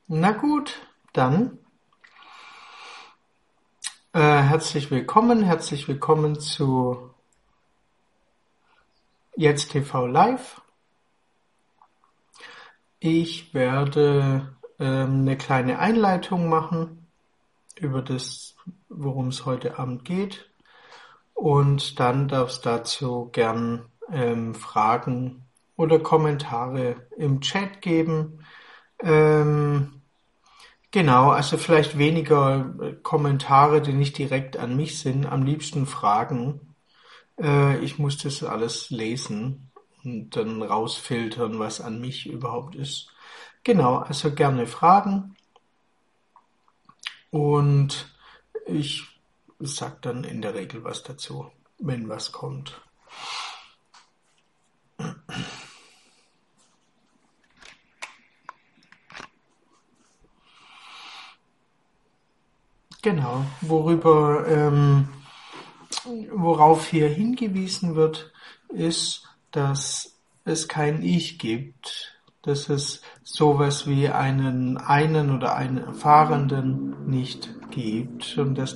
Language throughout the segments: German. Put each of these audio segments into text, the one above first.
Na gut, dann herzlich willkommen zu Jetzt TV Live. Ich werde eine kleine Einleitung machen über das, worum es heute Abend geht, und dann darf es dazu gern Fragen oder Kommentare im Chat geben. Genau, also vielleicht weniger Kommentare, die nicht direkt an mich sind, am liebsten Fragen. Ich muss das alles lesen und dann rausfiltern, was an mich überhaupt ist. Genau, also gerne Fragen und ich sag dann in der Regel was dazu, wenn was kommt. Genau, worauf hier hingewiesen wird, ist, dass es kein Ich gibt, dass es sowas wie einen oder einen Erfahrenden nicht gibt und dass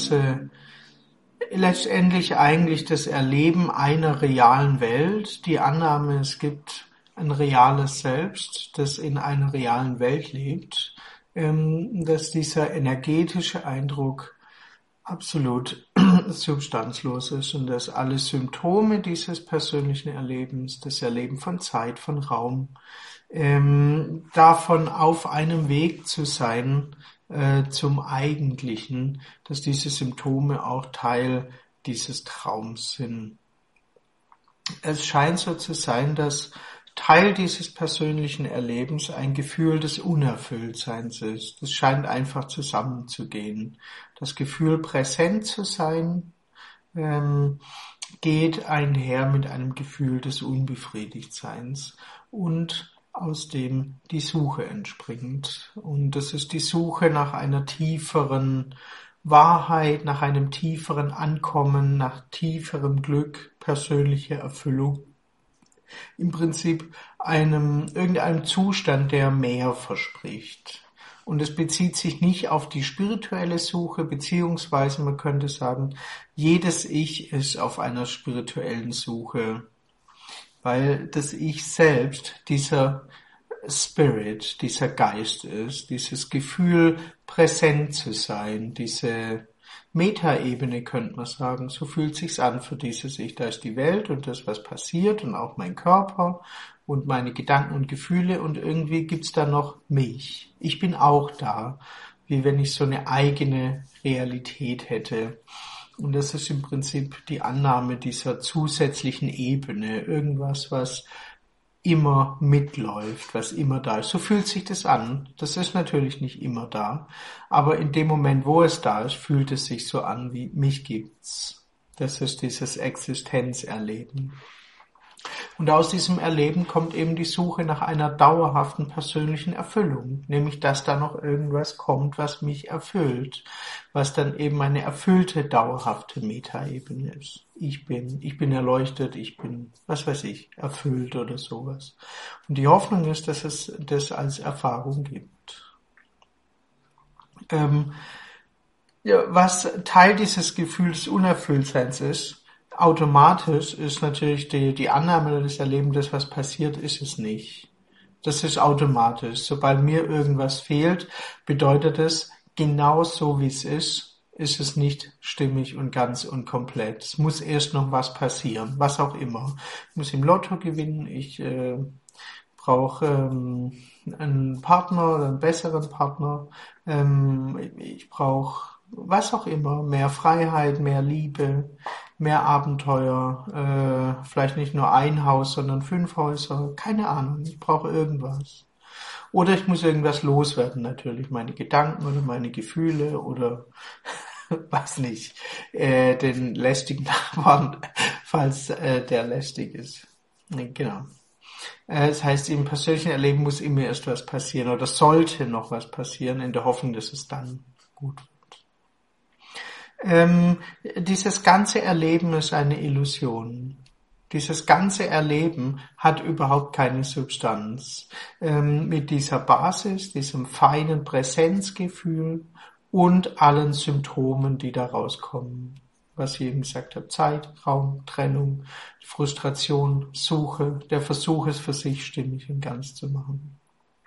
letztendlich eigentlich das Erleben einer realen Welt, die Annahme, es gibt ein reales Selbst, das in einer realen Welt lebt, dass dieser energetische Eindruck absolut substanzlos ist und dass alle Symptome dieses persönlichen Erlebens, das Erleben von Zeit, von Raum, davon auf einem Weg zu sein zum Eigentlichen, dass diese Symptome auch Teil dieses Traums sind. Es scheint so zu sein, dass Teil dieses persönlichen Erlebens ein Gefühl des Unerfülltseins ist. Es scheint einfach zusammenzugehen. Das Gefühl, präsent zu sein, geht einher mit einem Gefühl des Unbefriedigtseins und aus dem die Suche entspringt. Und das ist die Suche nach einer tieferen Wahrheit, nach einem tieferen Ankommen, nach tieferem Glück, persönlicher Erfüllung. Im Prinzip irgendeinem Zustand, der mehr verspricht. Und es bezieht sich nicht auf die spirituelle Suche, beziehungsweise man könnte sagen, jedes Ich ist auf einer spirituellen Suche, weil das Ich selbst dieser Spirit, dieser Geist ist, dieses Gefühl, präsent zu sein, diese Metaebene könnte man sagen, so fühlt sich's an für dieses Ich. Da ist die Welt und das, was passiert und auch mein Körper und meine Gedanken und Gefühle und irgendwie gibt's da noch mich. Ich bin auch da, wie wenn ich so eine eigene Realität hätte. Und das ist im Prinzip die Annahme dieser zusätzlichen Ebene, irgendwas, was immer mitläuft, was immer da ist. So fühlt sich das an. Das ist natürlich nicht immer da, aber in dem Moment, wo es da ist, fühlt es sich so an, wie mich gibt's. Das ist dieses Existenzerleben. Und aus diesem Erleben kommt eben die Suche nach einer dauerhaften persönlichen Erfüllung, nämlich dass da noch irgendwas kommt, was mich erfüllt, was dann eben eine erfüllte, dauerhafte Metaebene ist. Ich bin erleuchtet, ich bin, was weiß ich, erfüllt oder sowas. Und die Hoffnung ist, dass es das als Erfahrung gibt. Was Teil dieses Gefühls Unerfülltseins ist, automatisch ist natürlich die Annahme des Erlebens, das was passiert, ist es nicht. Das ist automatisch. Sobald mir irgendwas fehlt, bedeutet es, genau so wie es ist es nicht stimmig und ganz und komplett. Es muss erst noch was passieren, was auch immer. Ich muss im Lotto gewinnen, ich brauche einen Partner oder einen besseren Partner, ich brauche was auch immer, mehr Freiheit, mehr Liebe, mehr Abenteuer, vielleicht nicht nur ein Haus, sondern 5 Häuser, keine Ahnung, ich brauche irgendwas. Oder ich muss irgendwas loswerden natürlich, meine Gedanken oder meine Gefühle oder weiß nicht, den lästigen Nachbarn, falls der lästig ist. Genau. Das heißt, im persönlichen Erleben muss immer erst was passieren oder sollte noch was passieren, in der Hoffnung, dass es dann gut wird. Dieses ganze Erleben ist eine Illusion. Dieses ganze Erleben hat überhaupt keine Substanz. Mit dieser Basis, diesem feinen Präsenzgefühl und allen Symptomen, die da rauskommen. Was ich eben gesagt habe, Zeit, Raum, Trennung, Frustration, Suche, der Versuch, es für sich stimmig und ganz zu machen.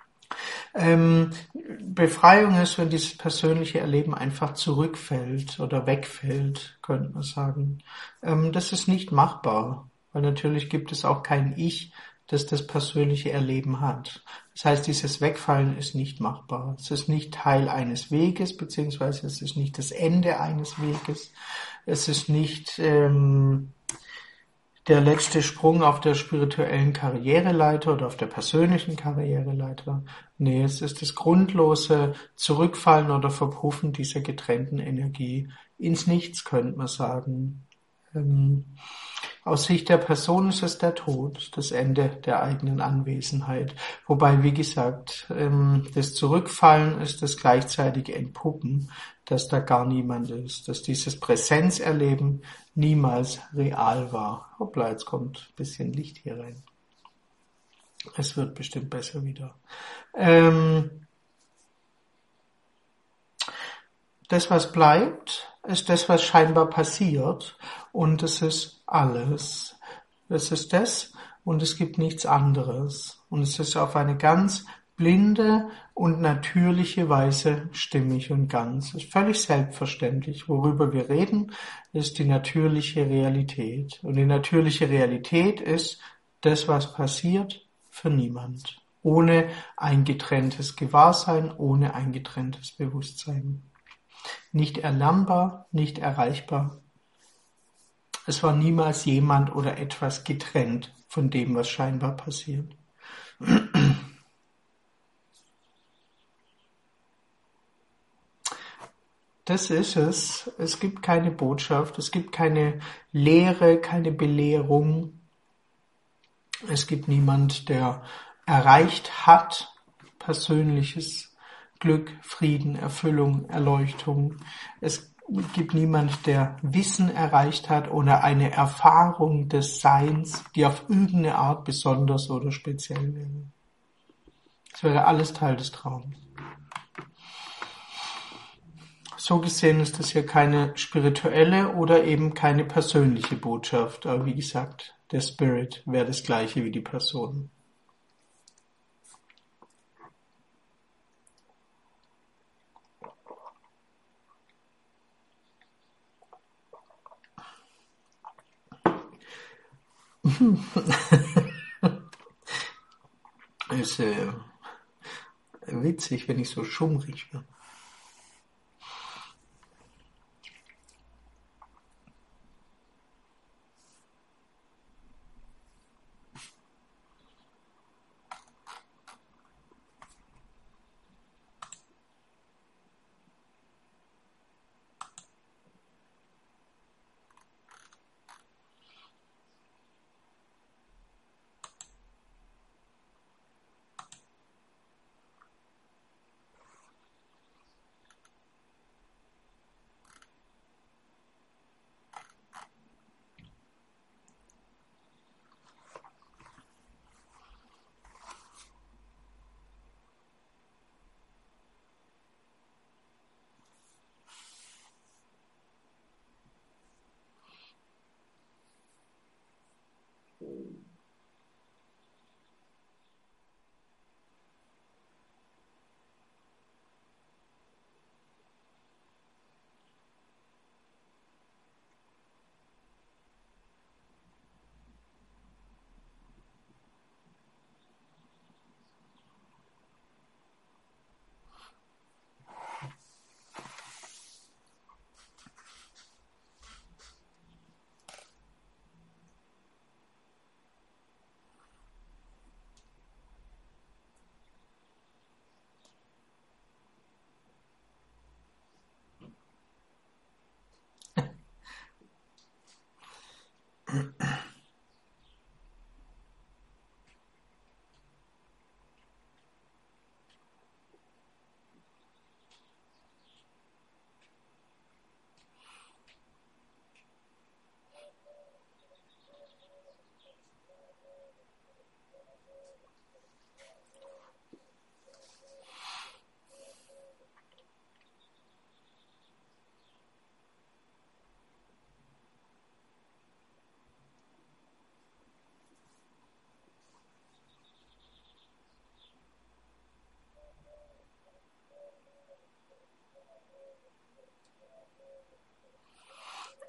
Befreiung ist, wenn dieses persönliche Erleben einfach zurückfällt oder wegfällt, könnte man sagen. Das ist nicht machbar, weil natürlich gibt es auch kein Ich, das das persönliche Erleben hat. Das heißt, dieses Wegfallen ist nicht machbar. Es ist nicht Teil eines Weges, beziehungsweise es ist nicht das Ende eines Weges. Es ist nicht der letzte Sprung auf der spirituellen Karriereleiter oder auf der persönlichen Karriereleiter. Nee, es ist das grundlose Zurückfallen oder Verpuffen dieser getrennten Energie ins Nichts, könnte man sagen. Aus Sicht der Person ist es der Tod, das Ende der eigenen Anwesenheit. Wobei, wie gesagt, das Zurückfallen ist das gleichzeitige Entpuppen, dass da gar niemand ist, dass dieses Präsenzerleben niemals real war. Hoppla, jetzt kommt ein bisschen Licht hier rein. Es wird bestimmt besser wieder. Das, was bleibt, ist das, was scheinbar passiert. Und es ist alles. Es ist das und es gibt nichts anderes. Und es ist auf eine ganz blinde und natürliche Weise stimmig und ganz. Es ist völlig selbstverständlich. Worüber wir reden, ist die natürliche Realität. Und die natürliche Realität ist das, was passiert, für niemand. Ohne ein getrenntes Gewahrsein, ohne ein getrenntes Bewusstsein. Nicht erlernbar, nicht erreichbar. Es war niemals jemand oder etwas getrennt von dem, was scheinbar passiert. Das ist es. Es gibt keine Botschaft, es gibt keine Lehre, keine Belehrung. Es gibt niemand, der erreicht hat persönliches Glück, Frieden, Erfüllung, Erleuchtung. Es gibt niemand, der Wissen erreicht hat oder eine Erfahrung des Seins, die auf irgendeine Art besonders oder speziell wäre. Es wäre alles Teil des Traums. So gesehen ist das hier keine spirituelle oder eben keine persönliche Botschaft. Aber wie gesagt, der Spirit wäre das gleiche wie die Person. Ist witzig, wenn ich so schummrig bin.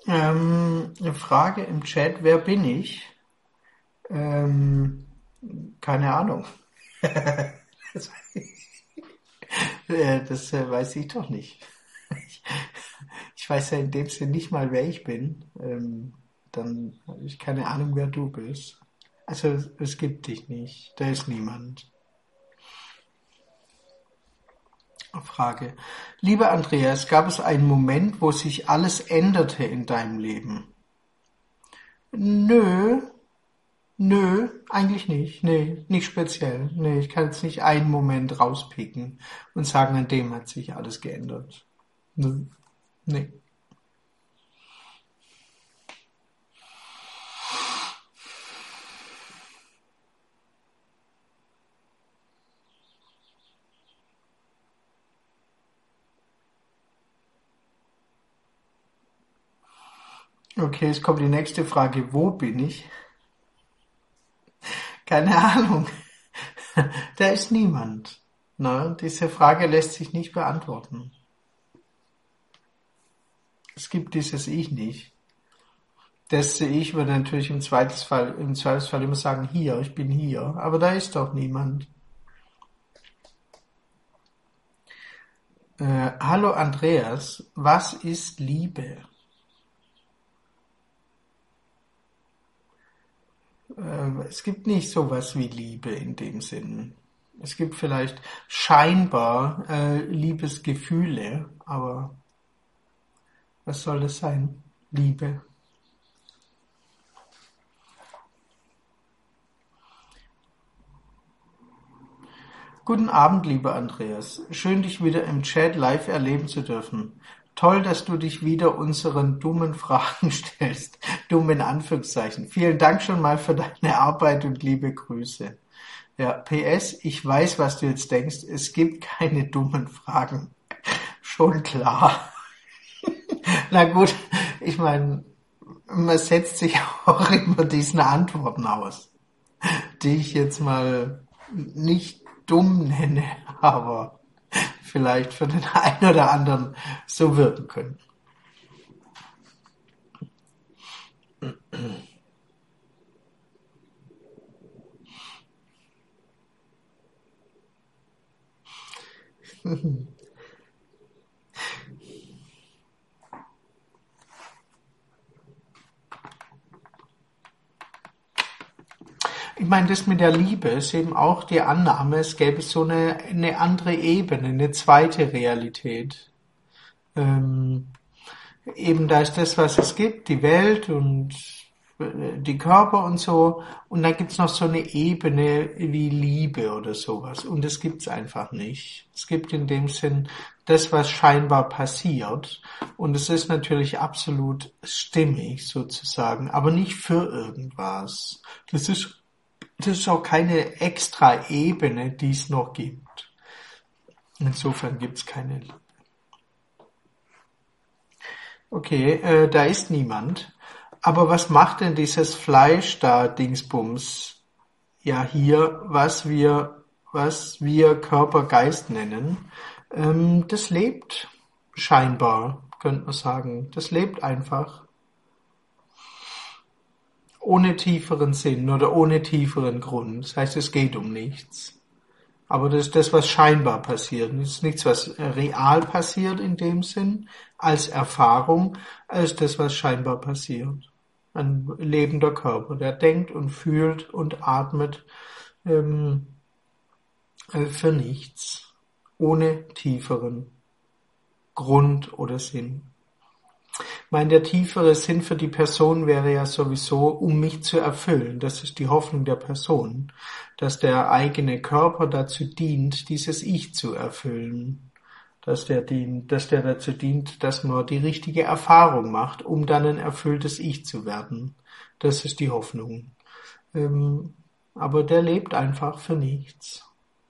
Eine Frage im Chat, wer bin ich? Keine Ahnung. Das weiß ich doch nicht. Ich, ich weiß ja in dem Sinne nicht mal, wer ich bin. Dann habe ich keine Ahnung, wer du bist. Also es gibt dich nicht. Da ist niemand. Frage. Lieber Andreas, gab es einen Moment, wo sich alles änderte in deinem Leben? Nö, eigentlich nicht. Nee, nicht speziell. Nee, ich kann jetzt nicht einen Moment rauspicken und sagen, an dem hat sich alles geändert. Nö, nee. Okay, jetzt kommt die nächste Frage. Wo bin ich? Keine Ahnung. Da ist niemand. Ne? Diese Frage lässt sich nicht beantworten. Es gibt dieses Ich nicht. Das Ich würde natürlich im Zweifelsfall immer sagen, hier, ich bin hier. Aber da ist doch niemand. Hallo Andreas, was ist Liebe? Es gibt nicht sowas wie Liebe in dem Sinn. Es gibt vielleicht scheinbar Liebesgefühle, aber was soll das sein? Liebe. Guten Abend, lieber Andreas. Schön, dich wieder im Chat live erleben zu dürfen. Toll, dass du dich wieder unseren dummen Fragen stellst. Dumm in Anführungszeichen. Vielen Dank schon mal für deine Arbeit und liebe Grüße. Ja, PS, ich weiß, was du jetzt denkst. Es gibt keine dummen Fragen. Schon klar. Na gut, ich meine, man setzt sich auch immer diesen Antworten aus, die ich jetzt mal nicht dumm nenne, aber vielleicht für den einen oder anderen so wirken können. Ich meine, das mit der Liebe ist eben auch die Annahme, es gäbe so eine andere Ebene, eine zweite Realität. Eben da ist das, was es gibt, die Welt und die Körper und so. Und dann gibt's noch so eine Ebene wie Liebe oder sowas. Und das gibt's einfach nicht. Es gibt in dem Sinn das, was scheinbar passiert. Und es ist natürlich absolut stimmig sozusagen, aber nicht für irgendwas. Das ist auch keine extra Ebene, die es noch gibt. Insofern gibt's keine Liebe. Okay, da ist niemand. Aber was macht denn dieses Fleisch da, Dingsbums? Ja, hier, was wir Körper, Geist nennen, das lebt scheinbar, könnte man sagen. Das lebt einfach. Ohne tieferen Sinn oder ohne tieferen Grund. Das heißt, es geht um nichts. Aber das ist das, was scheinbar passiert. Das ist nichts, was real passiert in dem Sinn, als Erfahrung, als das, was scheinbar passiert. Ein lebender Körper, der denkt und fühlt und atmet für nichts, ohne tieferen Grund oder Sinn. Ich meine, der tiefere Sinn für die Person wäre ja sowieso, um mich zu erfüllen. Das ist die Hoffnung der Person, dass der eigene Körper dazu dient, dieses Ich zu erfüllen. Dass der dazu dient, dass man die richtige Erfahrung macht, um dann ein erfülltes Ich zu werden. Das ist die Hoffnung. Aber der lebt einfach für nichts.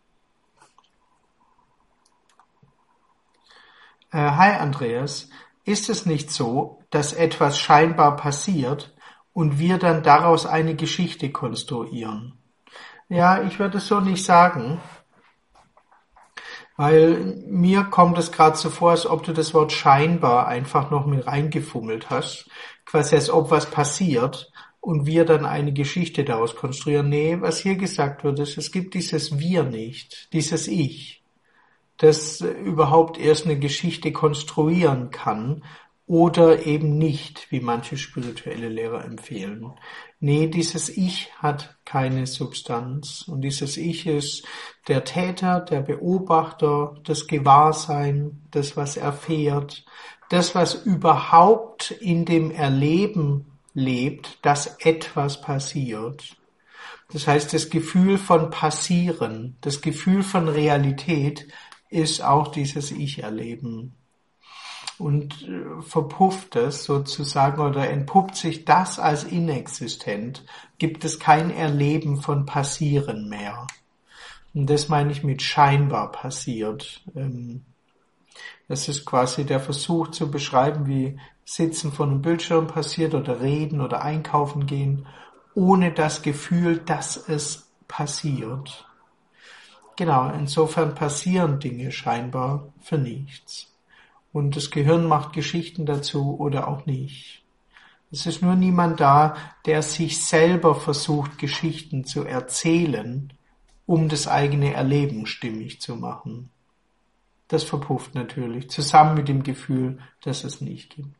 Hi Andreas. Ist es nicht so, dass etwas scheinbar passiert und wir dann daraus eine Geschichte konstruieren? Ja, ich würde es so nicht sagen, Weil mir kommt es gerade so vor, als ob du das Wort scheinbar einfach noch mit reingefummelt hast. Quasi als ob was passiert und wir dann eine Geschichte daraus konstruieren. Nee, was hier gesagt wird, ist, es gibt dieses Wir nicht, dieses Ich, das überhaupt erst eine Geschichte konstruieren kann oder eben nicht, wie manche spirituelle Lehrer empfehlen. Nee, dieses Ich hat keine Substanz und dieses Ich ist der Täter, der Beobachter, das Gewahrsein, das, was erfährt, das, was überhaupt in dem Erleben lebt, dass etwas passiert. Das heißt, das Gefühl von Passieren, das Gefühl von Realität ist auch dieses Ich-Erleben. Und verpufft es sozusagen oder entpuppt sich das als inexistent, gibt es kein Erleben von Passieren mehr. Und das meine ich mit scheinbar passiert. Das ist quasi der Versuch zu beschreiben, wie Sitzen vor einem Bildschirm passiert oder Reden oder Einkaufen gehen, ohne das Gefühl, dass es passiert. Genau, insofern passieren Dinge scheinbar für nichts. Und das Gehirn macht Geschichten dazu oder auch nicht. Es ist nur niemand da, der sich selber versucht, Geschichten zu erzählen, um das eigene Erleben stimmig zu machen. Das verpufft natürlich, zusammen mit dem Gefühl, dass es nicht gibt.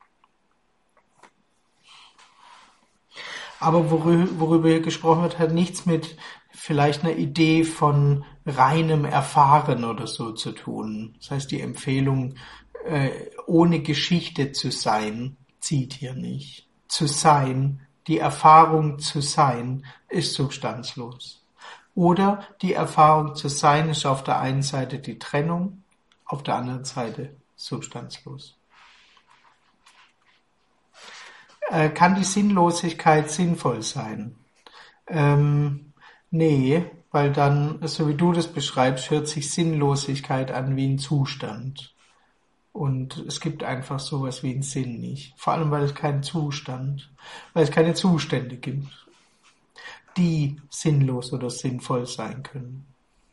Aber worüber hier gesprochen wird, hat nichts mit vielleicht einer Idee von reinem Erfahren oder so zu tun. Das heißt, die Empfehlung, ohne Geschichte zu sein, zieht hier nicht. Zu sein, die Erfahrung zu sein, ist substanzlos. Oder die Erfahrung zu sein ist auf der einen Seite die Trennung, auf der anderen Seite substanzlos. Kann die Sinnlosigkeit sinnvoll sein? Nee, weil dann, so wie du das beschreibst, hört sich Sinnlosigkeit an wie ein Zustand. Und es gibt einfach sowas wie einen Sinn nicht. Vor allem, weil es keinen Zustand, weil es keine Zustände gibt, die sinnlos oder sinnvoll sein können.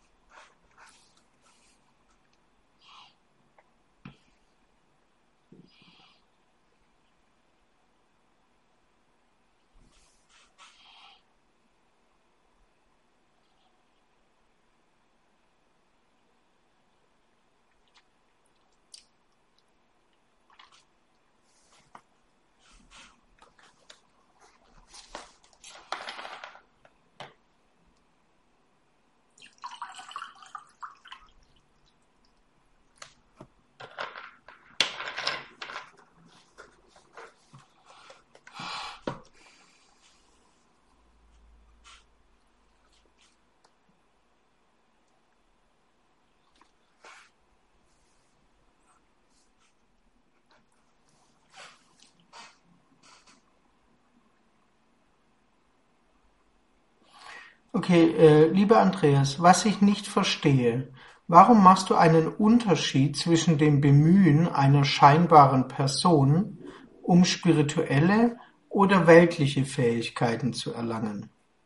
Okay, lieber Andreas, was ich nicht verstehe, warum machst du einen Unterschied zwischen dem Bemühen einer scheinbaren Person, um spirituelle oder weltliche Fähigkeiten zu erlangen?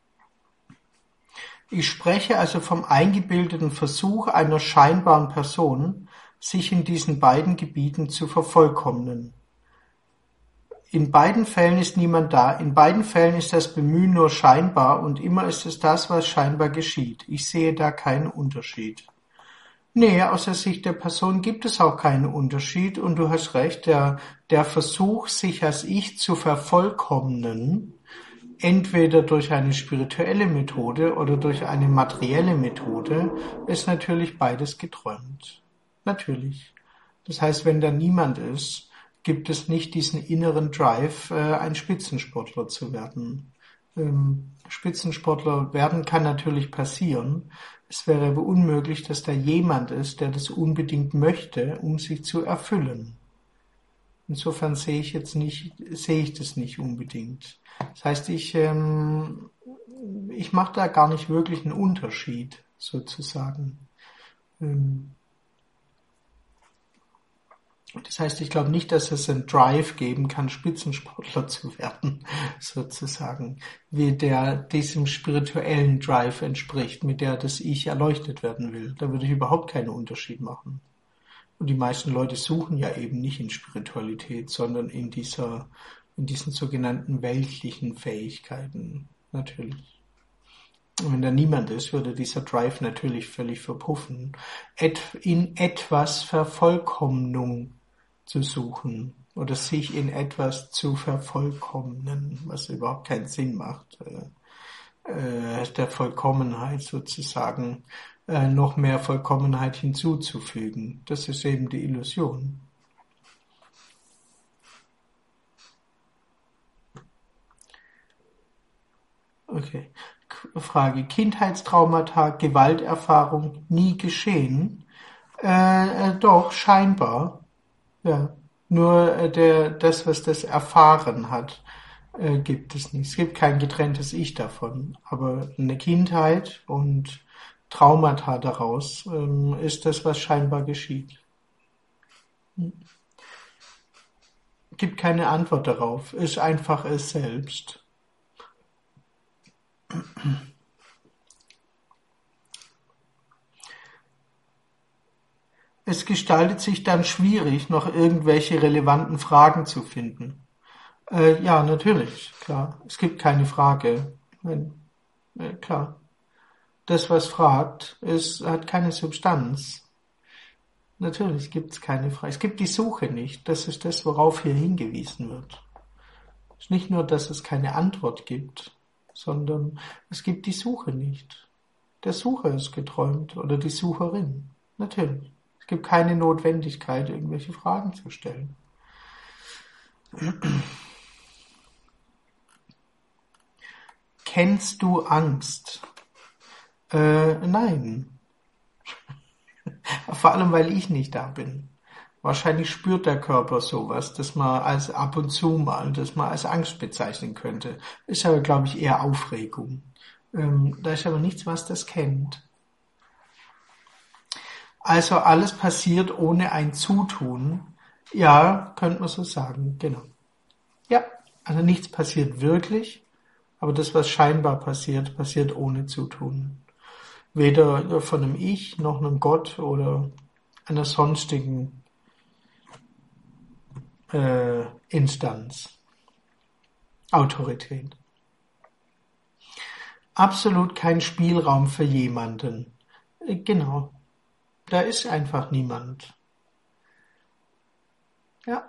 Ich spreche also vom eingebildeten Versuch einer scheinbaren Person, sich in diesen beiden Gebieten zu vervollkommnen. In beiden Fällen ist niemand da, in beiden Fällen ist das Bemühen nur scheinbar und immer ist es das, was scheinbar geschieht. Ich sehe da keinen Unterschied. Nee, aus der Sicht der Person gibt es auch keinen Unterschied und du hast recht, der Versuch, sich als Ich zu vervollkommnen, entweder durch eine spirituelle Methode oder durch eine materielle Methode, ist natürlich beides geträumt. Natürlich. Das heißt, wenn da niemand ist, gibt es nicht diesen inneren Drive, ein Spitzensportler zu werden. Spitzensportler werden kann natürlich passieren. Es wäre aber unmöglich, dass da jemand ist, der das unbedingt möchte, um sich zu erfüllen. Insofern sehe ich das nicht unbedingt. Das heißt, ich mache da gar nicht wirklich einen Unterschied, sozusagen. Das heißt, ich glaube nicht, dass es einen Drive geben kann, Spitzensportler zu werden, sozusagen, wie der diesem spirituellen Drive entspricht, mit der das Ich erleuchtet werden will. Da würde ich überhaupt keinen Unterschied machen. Und die meisten Leute suchen ja eben nicht in Spiritualität, sondern in diesen sogenannten weltlichen Fähigkeiten, natürlich. Und wenn da niemand ist, würde dieser Drive natürlich völlig verpuffen. In etwas Vervollkommnung zu suchen oder sich in etwas zu vervollkommnen, was überhaupt keinen Sinn macht, der Vollkommenheit sozusagen noch mehr Vollkommenheit hinzuzufügen. Das ist eben die Illusion. Okay. Frage. Kindheitstraumata, Gewalterfahrung nie geschehen? Doch, scheinbar. Ja. Nur das, was das erfahren hat, gibt es nicht. Es gibt kein getrenntes Ich davon. Aber eine Kindheit und Traumata daraus ist das, was scheinbar geschieht. Gibt keine Antwort darauf. Ist einfach es selbst. Es gestaltet sich dann schwierig, noch irgendwelche relevanten Fragen zu finden. Ja, natürlich, klar. Es gibt keine Frage. Klar. Das, was fragt, hat keine Substanz. Natürlich gibt es keine Frage. Es gibt die Suche nicht. Das ist das, worauf hier hingewiesen wird. Es ist nicht nur, dass es keine Antwort gibt, sondern es gibt die Suche nicht. Der Sucher ist geträumt oder die Sucherin. Natürlich. Es gibt keine Notwendigkeit, irgendwelche Fragen zu stellen. Kennst du Angst? Nein. Vor allem, weil ich nicht da bin. Wahrscheinlich spürt der Körper sowas, dass man als ab und zu mal, dass man als Angst bezeichnen könnte. Ist aber, glaube ich, eher Aufregung. Da ist aber nichts, was das kennt. Also alles passiert ohne ein Zutun. Ja, könnte man so sagen, genau. Ja, also nichts passiert wirklich, aber das, was scheinbar passiert, passiert ohne Zutun. Weder von einem Ich, noch einem Gott oder einer sonstigen Instanz, Autorität. Absolut kein Spielraum für jemanden. Genau. Da ist einfach niemand. Ja.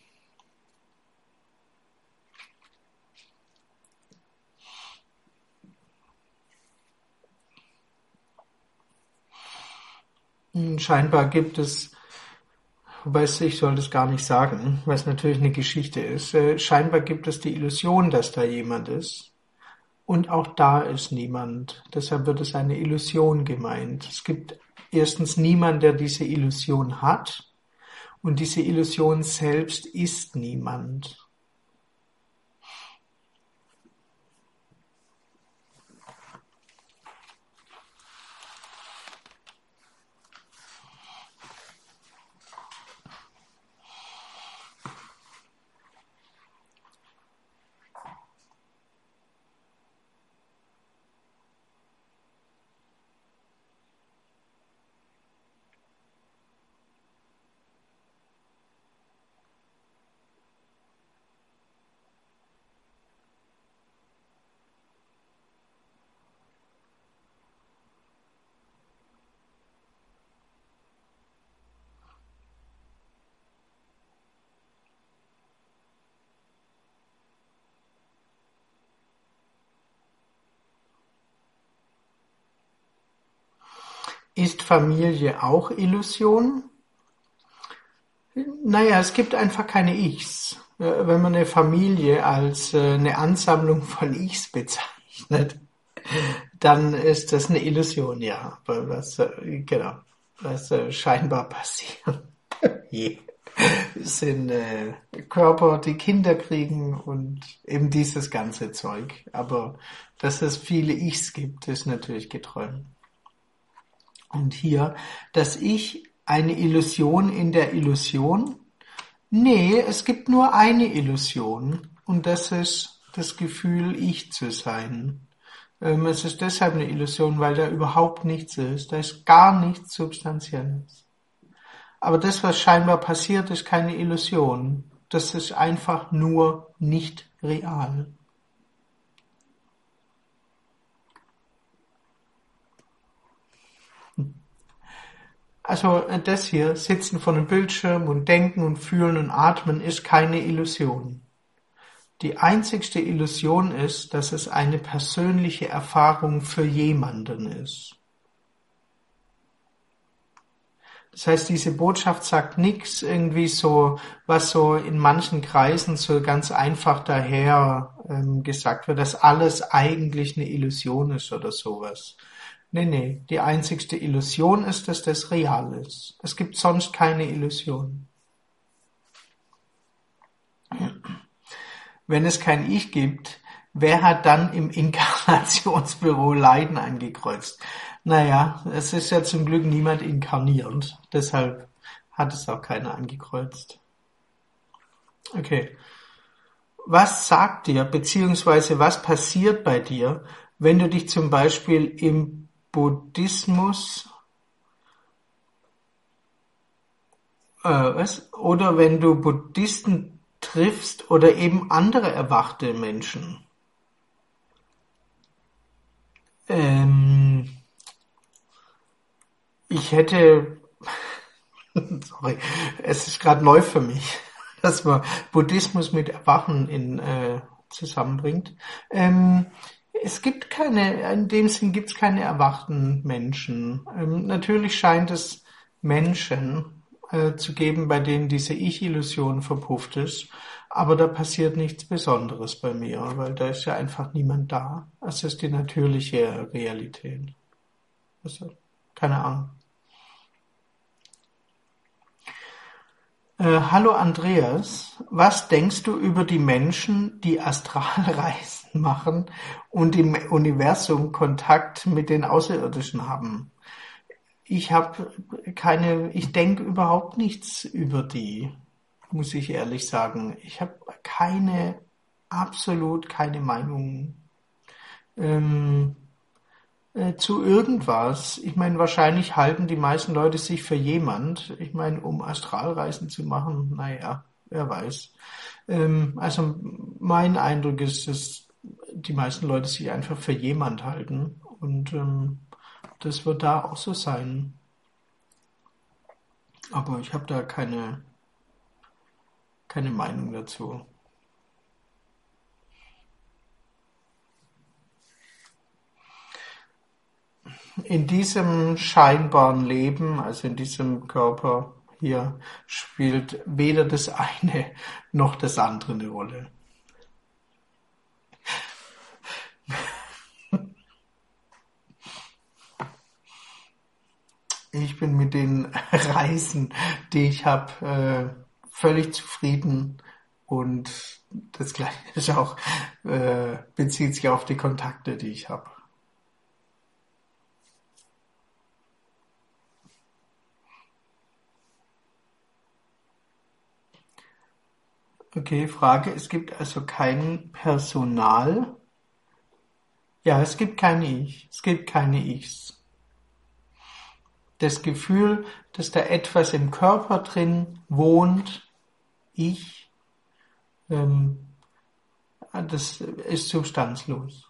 Scheinbar gibt es, wobei ich sollte es gar nicht sagen, weil es natürlich eine Geschichte ist. Scheinbar gibt es die Illusion, dass da jemand ist. Und auch da ist niemand. Deshalb wird es eine Illusion gemeint. Es gibt erstens niemand, der diese Illusion hat. Und diese Illusion selbst ist niemand. Ist Familie auch Illusion? Naja, es gibt einfach keine Ichs. Wenn man eine Familie als eine Ansammlung von Ichs bezeichnet, dann ist das eine Illusion, ja. Genau, was scheinbar passiert. Sind Körper, die Kinder kriegen und eben dieses ganze Zeug. Aber dass es viele Ichs gibt, ist natürlich geträumt. Und hier, dass ich eine Illusion in der Illusion, Nee, es gibt nur eine Illusion und das ist das Gefühl, ich zu sein. Es ist deshalb eine Illusion, weil da überhaupt nichts ist. Da ist gar nichts Substanzielles. Aber das, was scheinbar passiert, ist keine Illusion. Das ist einfach nur nicht real. Also das hier, Sitzen vor einem Bildschirm und Denken und Fühlen und Atmen, ist keine Illusion. Die einzigste Illusion ist, dass es eine persönliche Erfahrung für jemanden ist. Das heißt, diese Botschaft sagt nichts irgendwie so, was so in manchen Kreisen so ganz einfach daher gesagt wird, dass alles eigentlich eine Illusion ist oder sowas. Nee, die einzigste Illusion ist, dass das real ist. Es gibt sonst keine Illusion. Wenn es kein Ich gibt, wer hat dann im Inkarnationsbüro Leiden angekreuzt? Naja, es ist ja zum Glück niemand inkarniert, deshalb hat es auch keiner angekreuzt. Okay, was sagt dir, beziehungsweise was passiert bei dir, wenn du dich zum Beispiel im Buddhismus oder wenn du Buddhisten triffst oder eben andere erwachte Menschen? Ähm, Ich hätte, sorry, es ist gerade neu für mich, dass man Buddhismus mit Erwachen zusammenbringt. Es gibt keine, in dem Sinn gibt es keine erwachten Menschen. Natürlich scheint es Menschen zu geben, bei denen diese Ich-Illusion verpufft ist, aber da passiert nichts Besonderes bei mir, weil da ist ja einfach niemand da. Es ist die natürliche Realität. Also, keine Ahnung. Hallo Andreas, was denkst du über die Menschen, die Astralreisen machen und im Universum Kontakt mit den Außerirdischen haben? Ich denke überhaupt nichts über die, muss ich ehrlich sagen. Ich habe absolut keine Meinung. Ähm, zu irgendwas. Ich meine, wahrscheinlich halten die meisten Leute sich für jemand. Ich meine, um Astralreisen zu machen, naja, wer weiß. Also mein Eindruck ist, dass die meisten Leute sich einfach für jemand halten. Und das wird da auch so sein. Aber ich habe da keine Meinung dazu. In diesem scheinbaren Leben, also in diesem Körper hier, spielt weder das eine noch das andere eine Rolle. Ich bin mit den Reisen, die ich habe, völlig zufrieden und das Gleiche ist auch, bezieht sich auf die Kontakte, die ich habe. Okay, Frage, es gibt also kein Personal. Ja, es gibt keine Ich. Es gibt keine Ichs. Das Gefühl, dass da etwas im Körper drin wohnt, ich, ähm, das ist substanzlos.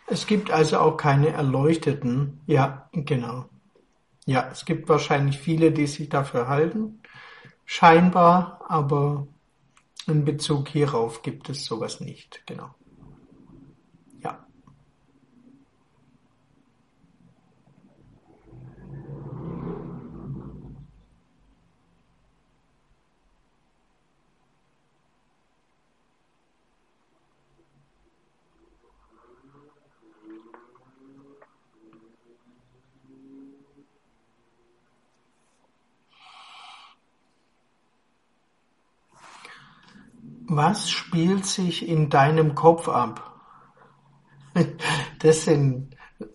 Es gibt also auch keine Erleuchteten. Ja, genau. Ja, es gibt wahrscheinlich viele, die sich dafür halten, scheinbar, aber in Bezug hierauf gibt es sowas nicht. Genau. Ja. Was spielt sich in deinem Kopf ab? Das sind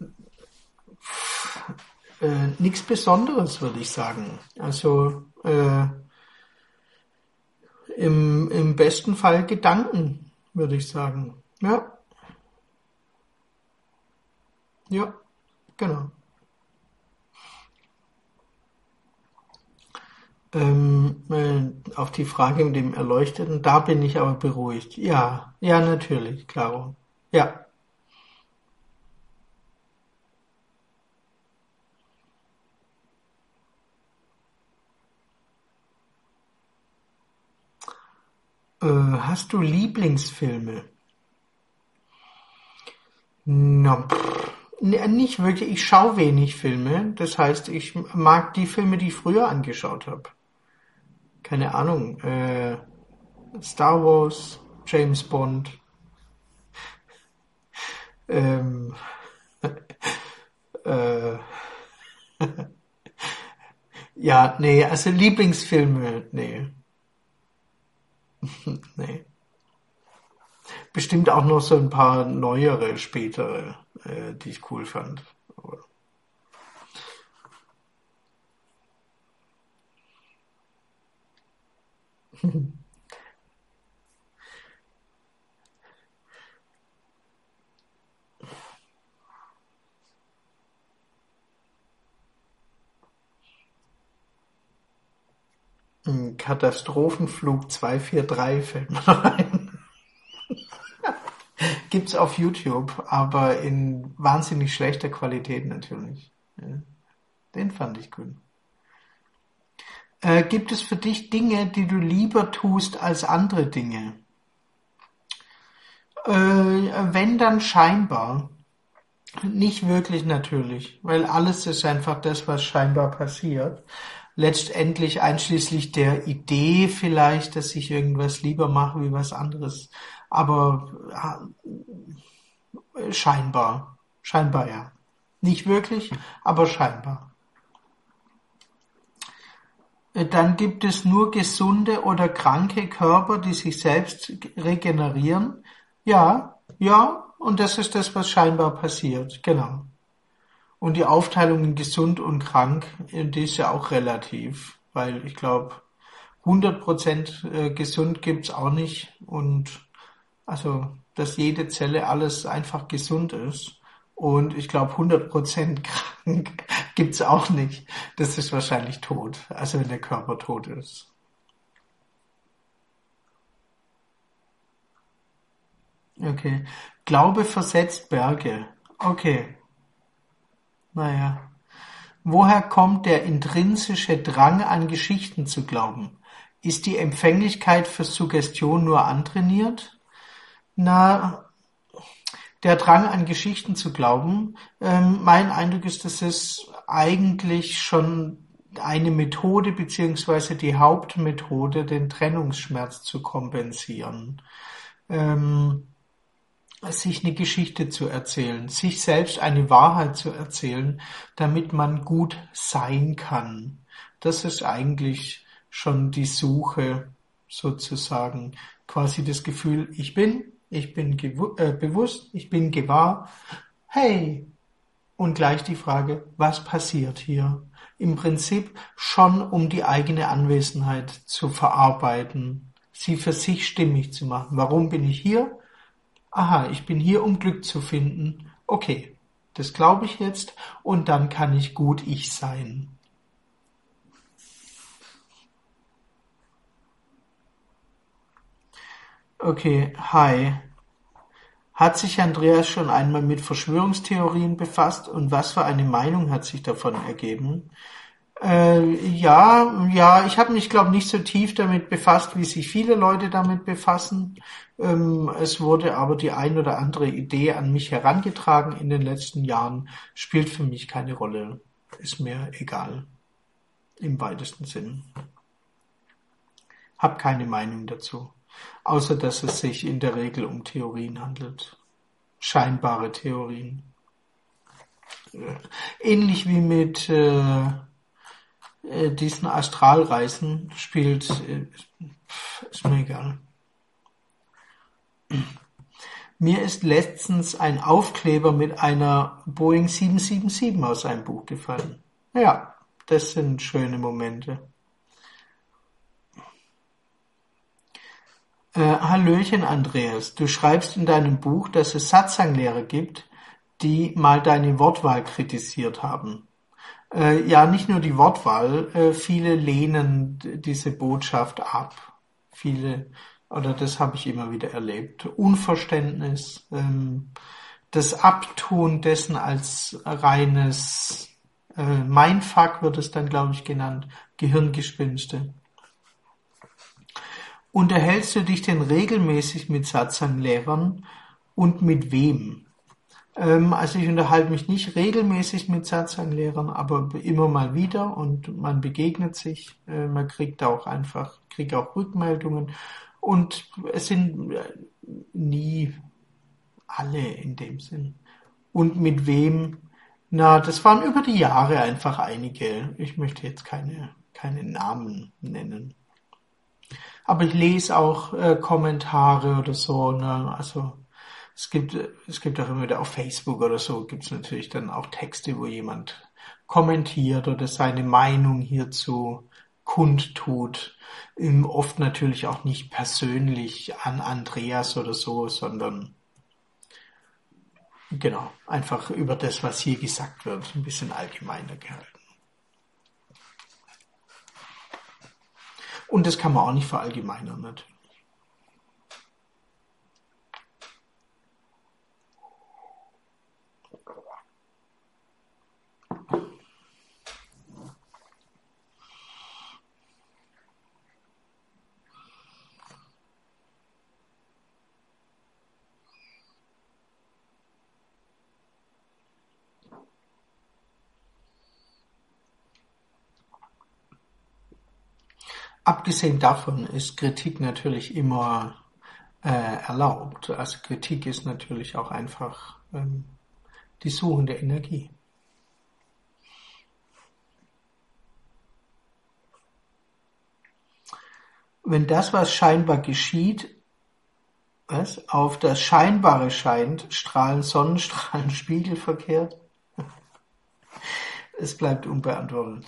nichts Besonderes, würde ich sagen. Also im besten Fall Gedanken, würde ich sagen. Ja, ja, genau. Auf die Frage mit dem Erleuchteten, da bin ich aber beruhigt. Ja, ja, natürlich, klaro. Ja, hast du Lieblingsfilme? No, nicht wirklich. Ich schaue wenig Filme. Das heißt, ich mag die Filme, die ich früher angeschaut habe. Keine Ahnung. Star Wars, James Bond. Ähm, äh, ja, nee, also Lieblingsfilme, nee, nee. Bestimmt auch noch so ein paar neuere, spätere, die ich cool fand. Aber Katastrophenflug 243 fällt mir noch ein. Gibt's auf YouTube, aber in wahnsinnig schlechter Qualität natürlich. Ja, den fand ich gut. Gibt es für dich Dinge, die du lieber tust als andere Dinge? Wenn dann scheinbar. Nicht wirklich natürlich, weil alles ist einfach das, was scheinbar passiert. Letztendlich einschließlich der Idee vielleicht, dass ich irgendwas lieber mache wie was anderes. Aber scheinbar. Scheinbar ja. Nicht wirklich, aber scheinbar. Dann gibt es nur gesunde oder kranke Körper, die sich selbst regenerieren. Ja, ja, und das ist das, was scheinbar passiert. Genau. Und die Aufteilung in gesund und krank, die ist ja auch relativ, weil ich glaube, 100% gesund gibt's auch nicht und also, dass jede Zelle alles einfach gesund ist und ich glaube, 100% krank gibt's auch nicht. Das ist wahrscheinlich tot, also wenn der Körper tot ist. Okay. Glaube versetzt Berge. Okay. Naja. Woher kommt der intrinsische Drang, an Geschichten zu glauben? Ist die Empfänglichkeit für Suggestion nur antrainiert? Na, der Drang, an Geschichten zu glauben, mein Eindruck ist, dass es eigentlich schon eine Methode beziehungsweise die Hauptmethode, den Trennungsschmerz zu kompensieren. Ähm, sich eine Geschichte zu erzählen, sich selbst eine Wahrheit zu erzählen, damit man gut sein kann. Das ist eigentlich schon die Suche sozusagen. Quasi das Gefühl, ich bin bewusst, ich bin gewahr. Hey, und gleich die Frage, was passiert hier? Im Prinzip schon, um die eigene Anwesenheit zu verarbeiten, sie für sich stimmig zu machen. Warum bin ich hier? Aha, ich bin hier, um Glück zu finden. Okay, das glaube ich jetzt und dann kann ich gut ich sein. Okay, hi. Hat sich Andreas schon einmal mit Verschwörungstheorien befasst und was für eine Meinung hat sich davon ergeben? Ja, ich habe mich, glaube nicht so tief damit befasst, wie sich viele Leute damit befassen. Es wurde aber die ein oder andere Idee an mich herangetragen in den letzten Jahren. Spielt für mich keine Rolle. Ist mir egal. Im weitesten Sinn. Hab keine Meinung dazu. Außer, dass es sich in der Regel um Theorien handelt. Scheinbare Theorien. Ähnlich wie mit diesen Astralreisen spielt, ist mir egal. Mir ist letztens ein Aufkleber mit einer Boeing 777 aus einem Buch gefallen. Ja, das sind schöne Momente. Hallöchen Andreas, du schreibst in deinem Buch, dass es Satsang-Lehrer gibt, die mal deine Wortwahl kritisiert haben. Ja, nicht nur die Wortwahl, viele lehnen diese Botschaft ab. Viele, oder das habe ich immer wieder erlebt. Unverständnis, das Abtun dessen als reines Mindfuck wird es dann, glaube ich, genannt, Gehirngespinste. Unterhältst du dich denn regelmäßig mit Satsang-Lehrern und mit wem? Also ich unterhalte mich nicht regelmäßig mit Satsang-Lehrern, aber immer mal wieder und man begegnet sich, man kriegt auch Rückmeldungen und es sind nie alle in dem Sinn. Und mit wem? Na, das waren über die Jahre einfach einige. Ich möchte jetzt keine Namen nennen. Aber ich lese auch Kommentare oder so, ne? Also es gibt auch immer wieder auf Facebook oder so, gibt es natürlich dann auch Texte, wo jemand kommentiert oder seine Meinung hierzu kundtut. Oft natürlich auch nicht persönlich an Andreas oder so, sondern genau, einfach über das, was hier gesagt wird, ein bisschen allgemeiner gehalten. Und das kann man auch nicht verallgemeinern, natürlich. Abgesehen davon ist Kritik natürlich immer erlaubt. Also Kritik ist natürlich auch einfach die suchende Energie. Wenn das, was scheinbar geschieht, auf das Scheinbare scheint, strahlen Sonnenstrahlen spiegelverkehrt. Es bleibt unbeantwortet.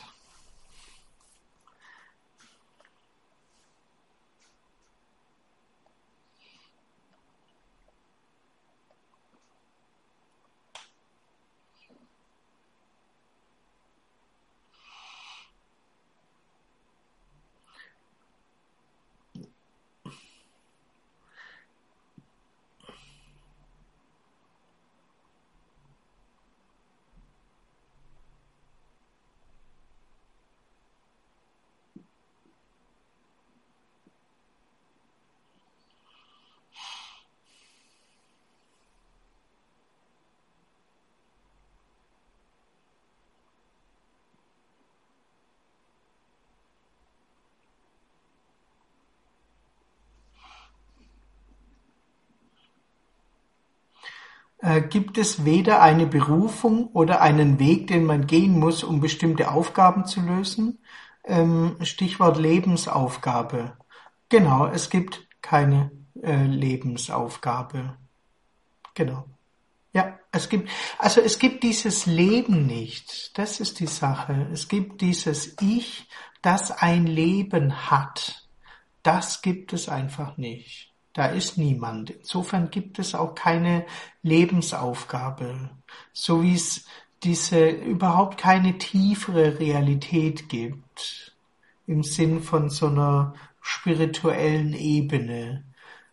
Gibt es weder eine Berufung oder einen Weg, den man gehen muss, um bestimmte Aufgaben zu lösen? Stichwort Lebensaufgabe. Genau, es gibt keine Lebensaufgabe. Genau. Ja, es gibt dieses Leben nicht. Das ist die Sache. Es gibt dieses Ich, das ein Leben hat. Das gibt es einfach nicht. Da ist niemand. Insofern gibt es auch keine Lebensaufgabe. So wie es überhaupt keine tiefere Realität gibt. Im Sinn von so einer spirituellen Ebene.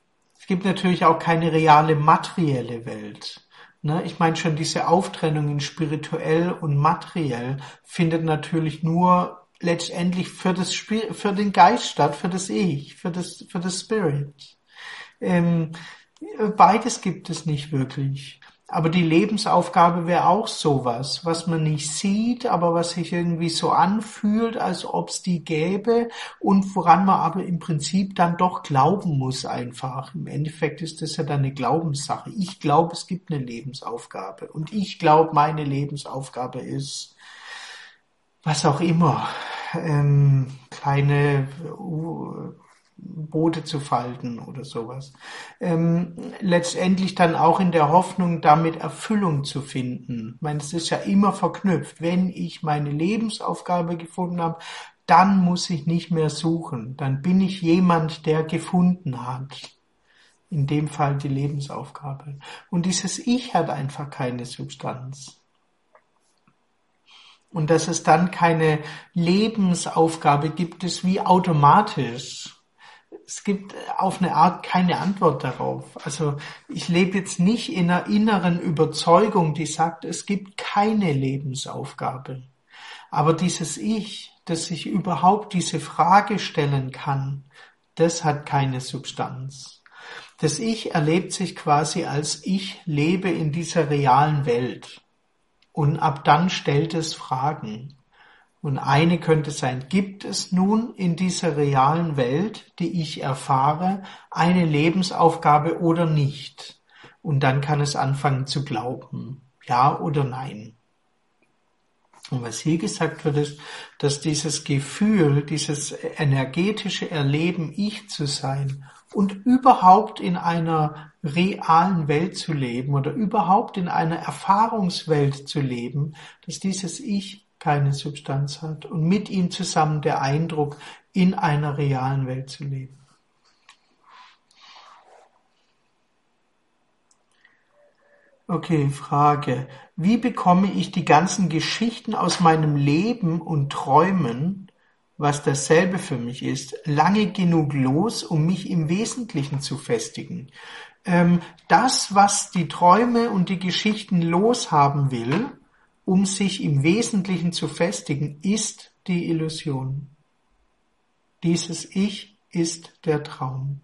gibt natürlich auch keine reale materielle Welt. Ne? Ich meine schon, diese Auftrennung in spirituell und materiell findet natürlich nur letztendlich für den Geist statt, für das Ich, für das Spirit. Ähm, Beides gibt es nicht wirklich. Aber die Lebensaufgabe wäre auch sowas, was man nicht sieht, aber was sich irgendwie so anfühlt, als ob es die gäbe und woran man aber im Prinzip dann doch glauben muss einfach. Im Endeffekt ist das ja dann eine Glaubenssache. Ich glaube, es gibt eine Lebensaufgabe und ich glaube, meine Lebensaufgabe ist, was auch immer, kleine Boote zu falten oder sowas. Letztendlich dann auch in der Hoffnung, damit Erfüllung zu finden. Ich meine, es ist ja immer verknüpft. Wenn ich meine Lebensaufgabe gefunden habe, dann muss ich nicht mehr suchen. Dann bin ich jemand, der gefunden hat. In dem Fall die Lebensaufgabe. Und dieses Ich hat einfach keine Substanz. Und dass es dann keine Lebensaufgabe gibt, ist wie automatisch. Es gibt auf eine Art keine Antwort darauf. Also ich lebe jetzt nicht in einer inneren Überzeugung, die sagt, es gibt keine Lebensaufgabe. Aber dieses Ich, das sich überhaupt diese Frage stellen kann, das hat keine Substanz. Das Ich erlebt sich quasi als ich lebe in dieser realen Welt. Und ab dann stellt es Fragen. Und eine könnte sein, gibt es nun in dieser realen Welt, die ich erfahre, eine Lebensaufgabe oder nicht? Und dann kann es anfangen zu glauben, ja oder nein. Und was hier gesagt wird, ist, dass dieses Gefühl, dieses energetische Erleben, ich zu sein und überhaupt in einer realen Welt zu leben oder überhaupt in einer Erfahrungswelt zu leben, dass dieses Ich keine Substanz hat und mit ihm zusammen der Eindruck, in einer realen Welt zu leben. Okay, Frage. Wie bekomme ich die ganzen Geschichten aus meinem Leben und Träumen, was dasselbe für mich ist, lange genug los, um mich im Wesentlichen zu festigen? Das, was die Träume und die Geschichten loshaben will, um sich im Wesentlichen zu festigen, ist die Illusion. Dieses Ich ist der Traum.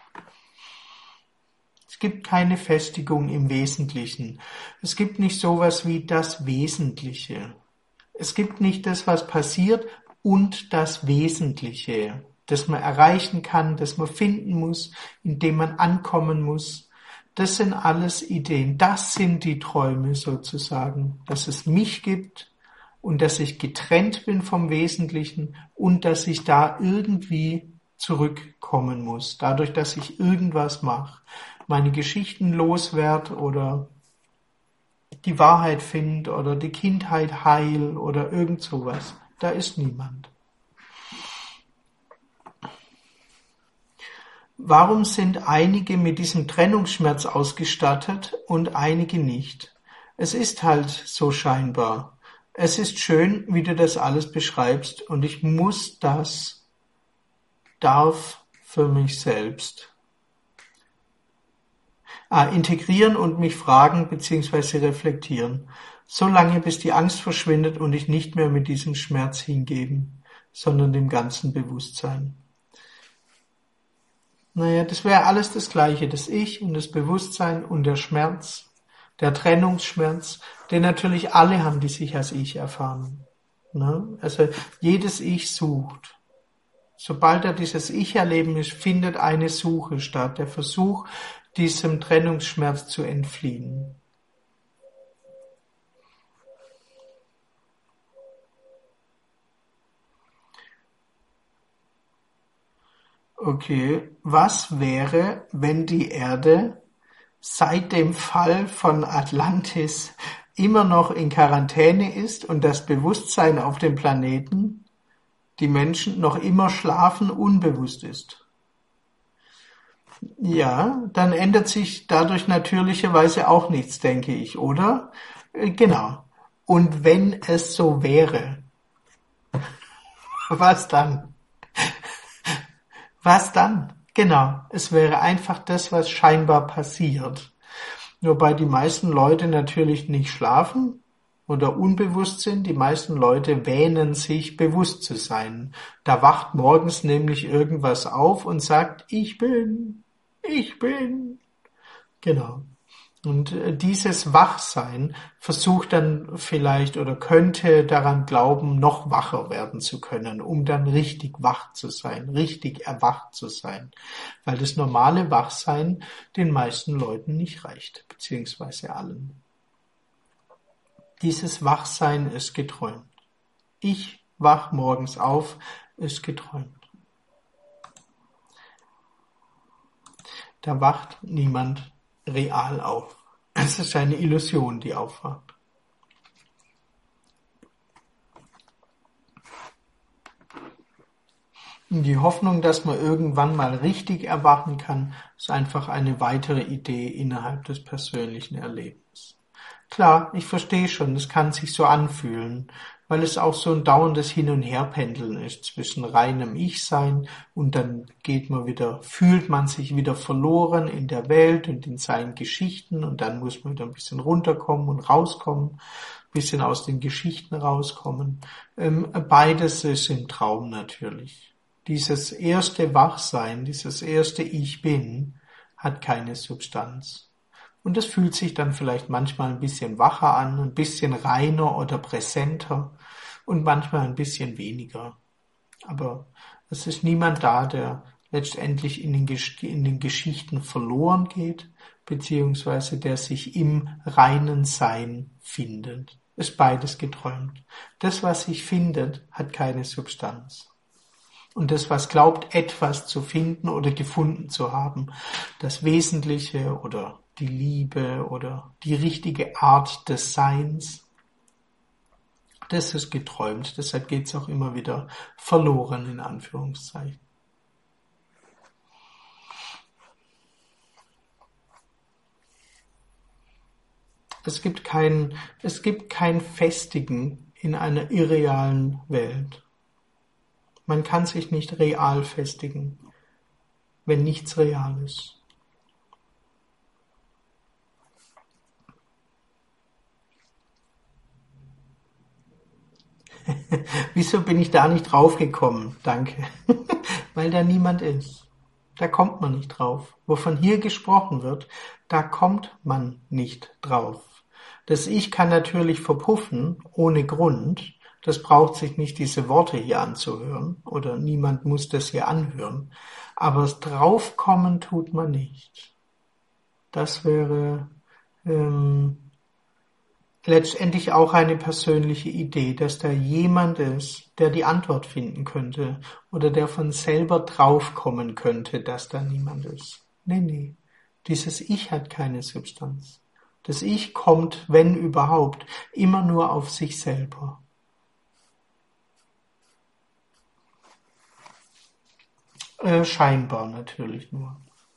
Es gibt keine Festigung im Wesentlichen. Es gibt nicht sowas wie das Wesentliche. Es gibt nicht das, was passiert und das Wesentliche, das man erreichen kann, das man finden muss, in dem man ankommen muss. Das sind alles Ideen. Das sind die Träume sozusagen, dass es mich gibt und dass ich getrennt bin vom Wesentlichen und dass ich da irgendwie zurückkommen muss, dadurch, dass ich irgendwas mache, meine Geschichten loswerde oder die Wahrheit finde oder die Kindheit heil oder irgend sowas. Da ist niemand. Warum sind einige mit diesem Trennungsschmerz ausgestattet und einige nicht? Es ist halt so scheinbar. Es ist schön, wie du das alles beschreibst und ich muss darf für mich selbst integrieren und mich fragen bzw. reflektieren. So lange, bis die Angst verschwindet und ich nicht mehr mit diesem Schmerz hingeben, sondern dem ganzen Bewusstsein. Naja, das wäre alles das Gleiche, das Ich und das Bewusstsein und der Schmerz, der Trennungsschmerz, den natürlich alle haben, die sich als Ich erfahren. Ne? Also jedes Ich sucht. Sobald er dieses Ich-Erleben ist, findet eine Suche statt, der Versuch, diesem Trennungsschmerz zu entfliehen. Okay, was wäre, wenn die Erde seit dem Fall von Atlantis immer noch in Quarantäne ist und das Bewusstsein auf dem Planeten, die Menschen noch immer schlafen, unbewusst ist? Ja, dann ändert sich dadurch natürlicherweise auch nichts, denke ich, oder? Genau. Und wenn es so wäre, was dann? Was dann? Genau, es wäre einfach das, was scheinbar passiert. Wobei die meisten Leute natürlich nicht schlafen oder unbewusst sind. Die meisten Leute wähnen sich, bewusst zu sein. Da wacht morgens nämlich irgendwas auf und sagt, ich bin. Genau. Und dieses Wachsein versucht dann vielleicht oder könnte daran glauben, noch wacher werden zu können, um dann richtig wach zu sein, richtig erwacht zu sein. Weil das normale Wachsein den meisten Leuten nicht reicht, beziehungsweise allen. Dieses Wachsein ist geträumt. Ich wach morgens auf, ist geträumt. Da wacht niemand real auf. Es ist eine Illusion, die aufwacht. Die Hoffnung, dass man irgendwann mal richtig erwachen kann, ist einfach eine weitere Idee innerhalb des persönlichen Erlebens. Klar, ich verstehe schon, es kann sich so anfühlen, weil es auch so ein dauerndes Hin- und Herpendeln ist zwischen reinem Ich-Sein und dann fühlt man sich wieder verloren in der Welt und in seinen Geschichten und dann muss man wieder ein bisschen runterkommen und rauskommen, ein bisschen aus den Geschichten rauskommen. Beides ist im Traum natürlich. Dieses erste Wachsein, dieses erste Ich bin, hat keine Substanz. Und es fühlt sich dann vielleicht manchmal ein bisschen wacher an, ein bisschen reiner oder präsenter und manchmal ein bisschen weniger. Aber es ist niemand da, der letztendlich in den Geschichten verloren geht, beziehungsweise der sich im reinen Sein findet. Ist beides geträumt. Das, was sich findet, hat keine Substanz. Und das, was glaubt, etwas zu finden oder gefunden zu haben, das Wesentliche oder die Liebe oder die richtige Art des Seins, das ist geträumt. Deshalb geht es auch immer wieder verloren, in Anführungszeichen. Es gibt kein Festigen in einer irrealen Welt. Man kann sich nicht real festigen, wenn nichts real ist. Wieso bin ich da nicht draufgekommen? Danke. Weil da niemand ist. Da kommt man nicht drauf. Wovon hier gesprochen wird, da kommt man nicht drauf. Das Ich kann natürlich verpuffen, ohne Grund. Das braucht sich nicht, diese Worte hier anzuhören. Oder niemand muss das hier anhören. Aber das Draufkommen tut man nicht. Das wäre letztendlich auch eine persönliche Idee, dass da jemand ist, der die Antwort finden könnte oder der von selber draufkommen könnte, dass da niemand ist. Nee. Dieses Ich hat keine Substanz. Das Ich kommt, wenn überhaupt, immer nur auf sich selber. Scheinbar natürlich nur.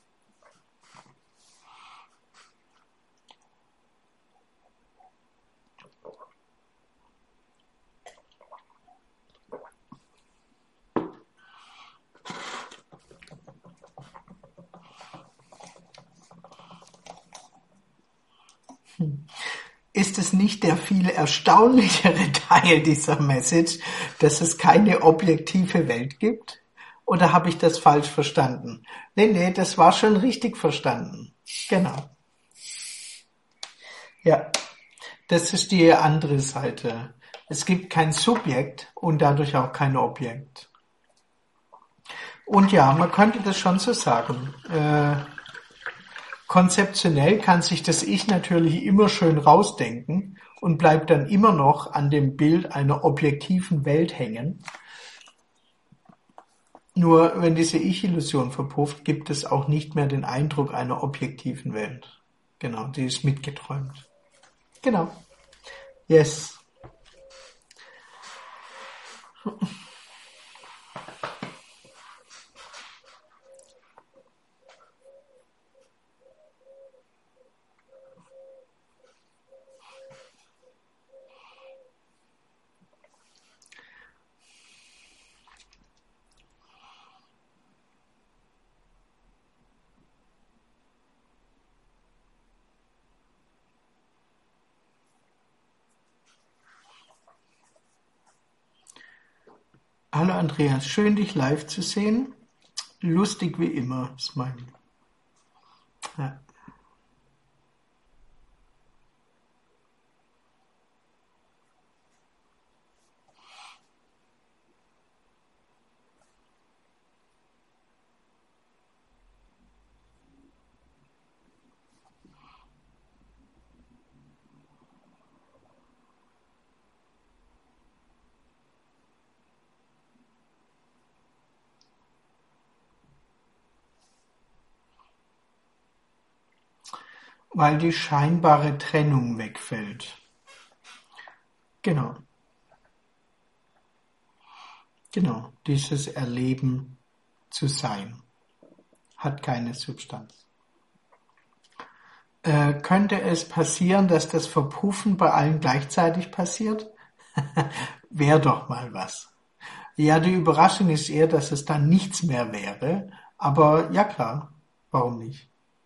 Ist es nicht der viel erstaunlichere Teil dieser Message, dass es keine objektive Welt gibt? Oder habe ich das falsch verstanden? Nee, das war schon richtig verstanden. Genau. Ja, das ist die andere Seite. Es gibt kein Subjekt und dadurch auch kein Objekt. Und ja, man könnte das schon so sagen. Konzeptionell kann sich das Ich natürlich immer schön rausdenken und bleibt dann immer noch an dem Bild einer objektiven Welt hängen. Nur wenn diese Ich-Illusion verpufft, gibt es auch nicht mehr den Eindruck einer objektiven Welt. Genau, die ist mitgeträumt. Genau. Yes. Hallo Andreas, schön dich live zu sehen. Lustig wie immer, ist mein. Ja. Weil die scheinbare Trennung wegfällt. Genau, genau. Dieses Erleben zu sein hat keine Substanz. Könnte es passieren, dass das Verpuffen bei allen gleichzeitig passiert? Wäre doch mal was. Ja, die Überraschung ist eher, dass es dann nichts mehr wäre. Aber ja klar, warum nicht?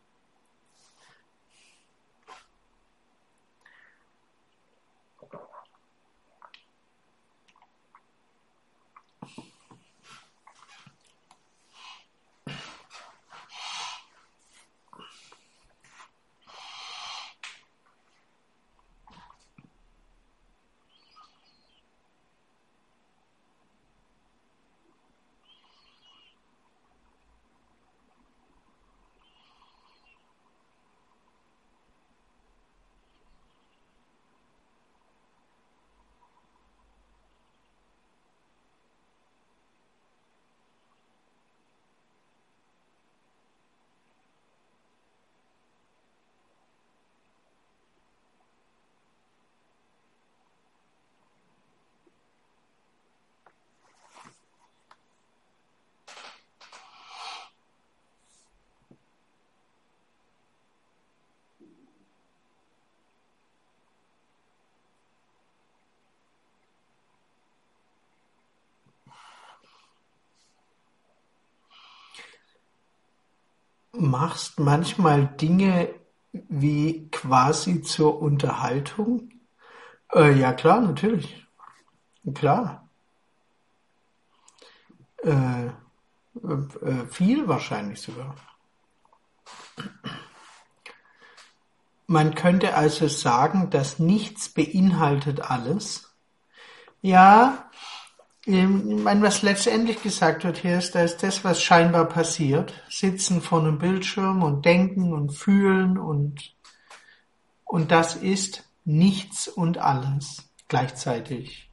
Machst manchmal Dinge wie quasi zur Unterhaltung? Ja klar, natürlich. Klar. Viel wahrscheinlich sogar. Man könnte also sagen, dass nichts beinhaltet alles. Ja, ich meine, was letztendlich gesagt wird hier ist, da ist das, was scheinbar passiert. Sitzen vor einem Bildschirm und denken und fühlen und das ist nichts und alles gleichzeitig.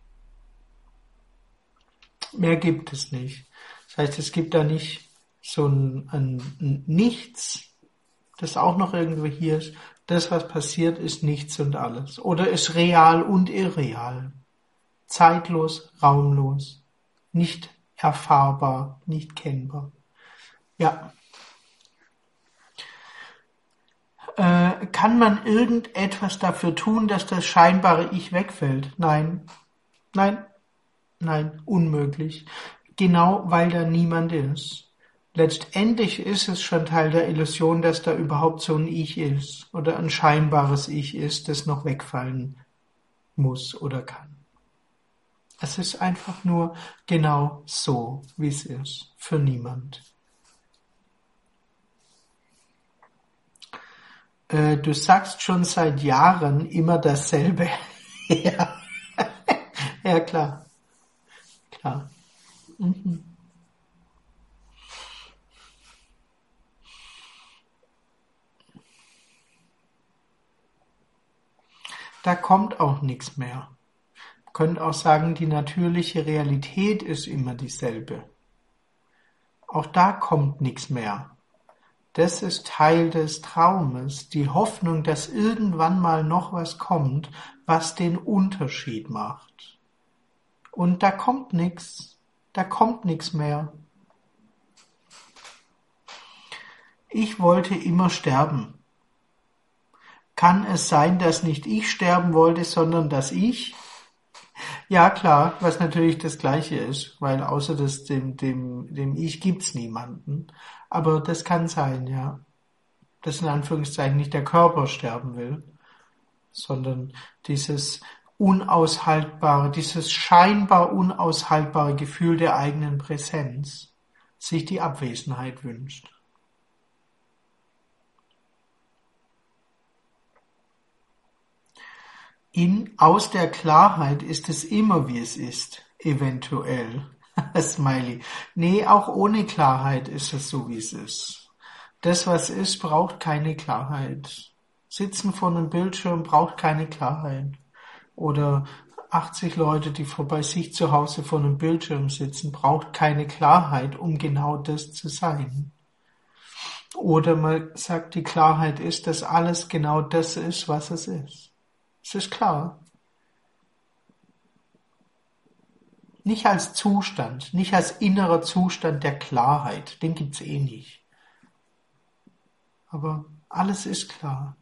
Mehr gibt es nicht. Das heißt, es gibt da nicht so ein Nichts, das auch noch irgendwo hier ist. Das, was passiert, ist nichts und alles. Oder ist real und irreal. Zeitlos, raumlos. Nicht erfahrbar, nicht kennbar. Ja. Kann man irgendetwas dafür tun, dass das scheinbare Ich wegfällt? Nein. Nein. Nein. Unmöglich. Genau weil da niemand ist. Letztendlich ist es schon Teil der Illusion, dass da überhaupt so ein Ich ist oder ein scheinbares Ich ist, das noch wegfallen muss oder kann. Es ist einfach nur genau so, wie es ist, für niemand. Du sagst schon seit Jahren immer dasselbe. Ja, ja klar, klar. Mhm. Da kommt auch nichts mehr. Man könnte auch sagen, die natürliche Realität ist immer dieselbe. Auch da kommt nichts mehr. Das ist Teil des Traumes, die Hoffnung, dass irgendwann mal noch was kommt, was den Unterschied macht. Und da kommt nichts mehr. Ich wollte immer sterben. Kann es sein, dass nicht ich sterben wollte, sondern dass ich? Ja, klar, was natürlich das Gleiche ist, weil außer dem Ich gibt's niemanden. Aber das kann sein, ja. Dass in Anführungszeichen nicht der Körper sterben will, sondern dieses unaushaltbare, dieses scheinbar unaushaltbare Gefühl der eigenen Präsenz sich die Abwesenheit wünscht. Aus der Klarheit ist es immer, wie es ist, eventuell. Smiley. Nee, auch ohne Klarheit ist es so, wie es ist. Das, was ist, braucht keine Klarheit. Sitzen vor einem Bildschirm braucht keine Klarheit. Oder 80 Leute, die bei sich zu Hause vor einem Bildschirm sitzen, braucht keine Klarheit, um genau das zu sein. Oder man sagt, die Klarheit ist, dass alles genau das ist, was es ist. Es ist klar. Nicht als Zustand, nicht als innerer Zustand der Klarheit, den gibt's eh nicht. Aber alles ist klar.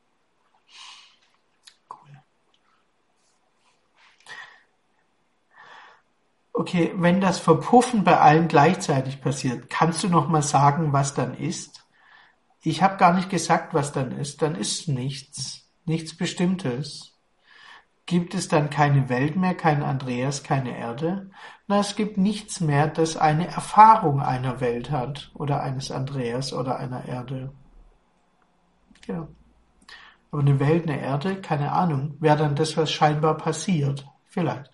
Cool. Okay, wenn das Verpuffen bei allen gleichzeitig passiert, kannst du noch mal sagen, was dann ist? Ich habe gar nicht gesagt, was dann ist. Dann ist nichts, nichts Bestimmtes. Gibt es dann keine Welt mehr, kein Andreas, keine Erde? Na, es gibt nichts mehr, das eine Erfahrung einer Welt hat oder eines Andreas oder einer Erde. Ja. Aber eine Welt, eine Erde, keine Ahnung. Wäre dann das, was scheinbar passiert? Vielleicht.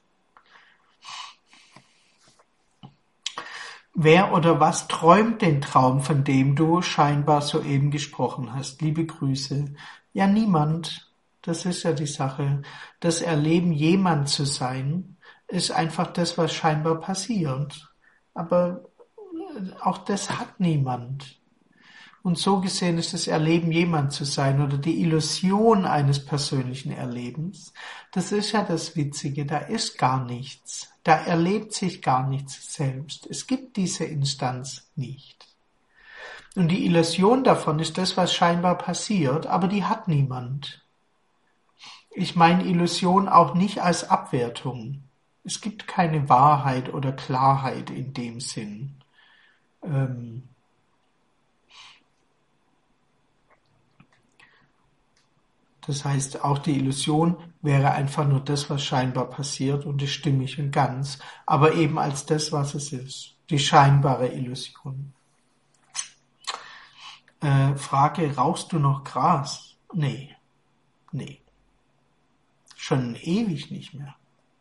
Wer oder was träumt den Traum, von dem du scheinbar soeben gesprochen hast? Liebe Grüße. Ja, niemand. Das ist ja die Sache. Das Erleben, jemand zu sein, ist einfach das, was scheinbar passiert. Aber auch das hat niemand. Und so gesehen ist das Erleben, jemand zu sein oder die Illusion eines persönlichen Erlebens, das ist ja das Witzige, da ist gar nichts. Da erlebt sich gar nichts selbst. Es gibt diese Instanz nicht. Und die Illusion davon ist das, was scheinbar passiert, aber die hat niemand. Ich meine Illusion auch nicht als Abwertung. Es gibt keine Wahrheit oder Klarheit in dem Sinn. Das heißt, auch die Illusion wäre einfach nur das, was scheinbar passiert und ist stimmig und ganz, aber eben als das, was es ist. Die scheinbare Illusion. Frage, rauchst du noch Gras? Nee. Schon ewig nicht mehr.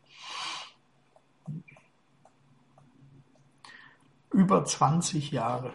Über 20 Jahre.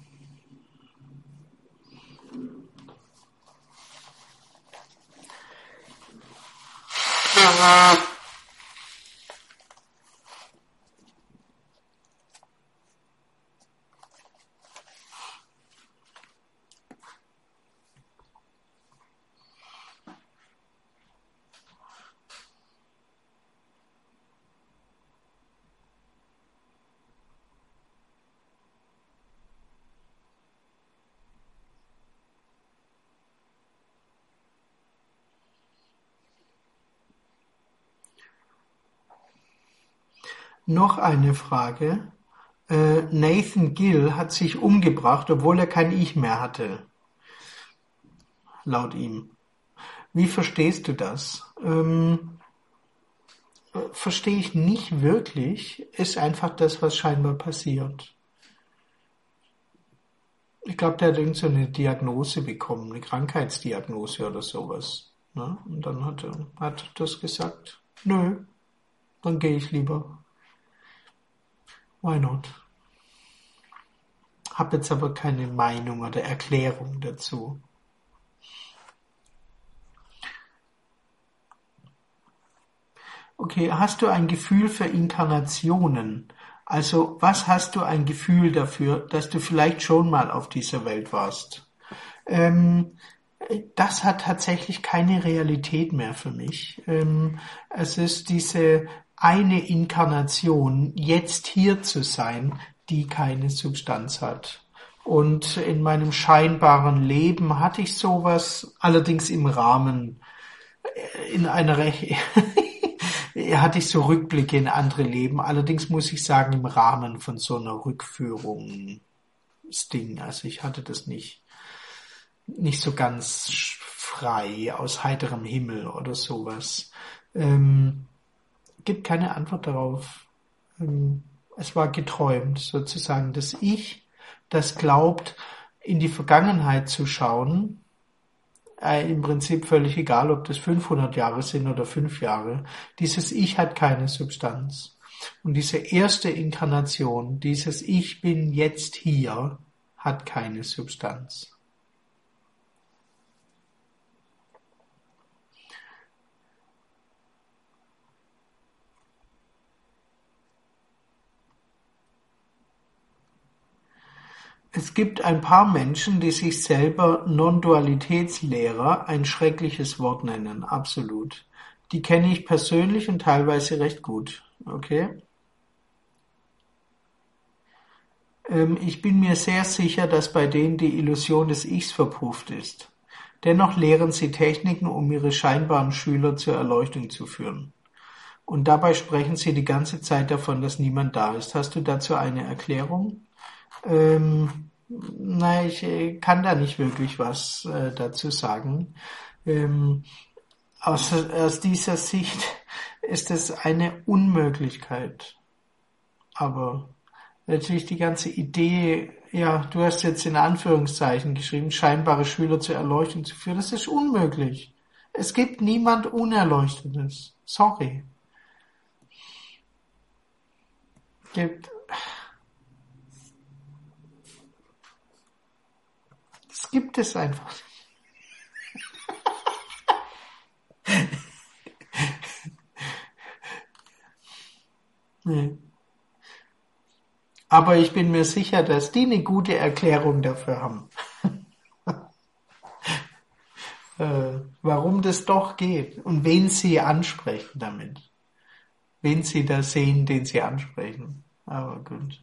Noch eine Frage. Nathan Gill hat sich umgebracht, obwohl er kein Ich mehr hatte. Laut ihm. Wie verstehst du das? Verstehe ich nicht wirklich. Ist einfach das, was scheinbar passiert. Ich glaube, der hat irgend so eine Diagnose bekommen, eine Krankheitsdiagnose oder sowas. Ne? Und dann hat das gesagt, nö, dann gehe ich lieber. Why not? Hab jetzt aber keine Meinung oder Erklärung dazu. Okay, hast du ein Gefühl für Inkarnationen? Also, was hast du ein Gefühl dafür, dass du vielleicht schon mal auf dieser Welt warst? Das hat tatsächlich keine Realität mehr für mich. Es ist diese eine Inkarnation, jetzt hier zu sein, die keine Substanz hat. Und in meinem scheinbaren Leben hatte ich sowas, allerdings im Rahmen, in einer hatte ich so Rückblicke in andere Leben, allerdings muss ich sagen, im Rahmen von so einer Rückführungsding. Also ich hatte das nicht so ganz frei aus heiterem Himmel oder sowas. ähm, gibt keine Antwort darauf. Es war geträumt, sozusagen. Das Ich, das glaubt, in die Vergangenheit zu schauen, im Prinzip völlig egal, ob das 500 Jahre sind oder 5 Jahre. Dieses Ich hat keine Substanz. Und diese erste Inkarnation, dieses Ich bin jetzt hier, hat keine Substanz. Es gibt ein paar Menschen, die sich selber Non-Dualitätslehrer, ein schreckliches Wort nennen, absolut. Die kenne ich persönlich und teilweise recht gut. Okay? Ich bin mir sehr sicher, dass bei denen die Illusion des Ichs verpufft ist. Dennoch lehren sie Techniken, um ihre scheinbaren Schüler zur Erleuchtung zu führen. Und dabei sprechen sie die ganze Zeit davon, dass niemand da ist. Hast du dazu eine Erklärung? Nein, ich kann da nicht wirklich was dazu sagen. Ähm, aus dieser Sicht ist es eine Unmöglichkeit. Aber natürlich die ganze Idee, ja, du hast jetzt in Anführungszeichen geschrieben, scheinbare Schüler zur Erleuchtung zu führen, das ist unmöglich. Es gibt niemand Unerleuchtetes. Sorry. Gibt, das gibt es einfach nicht. Nee. Aber ich bin mir sicher, dass die eine gute Erklärung dafür haben, warum das doch geht und wen sie ansprechen damit. Wen sie da sehen, den sie ansprechen. Aber gut.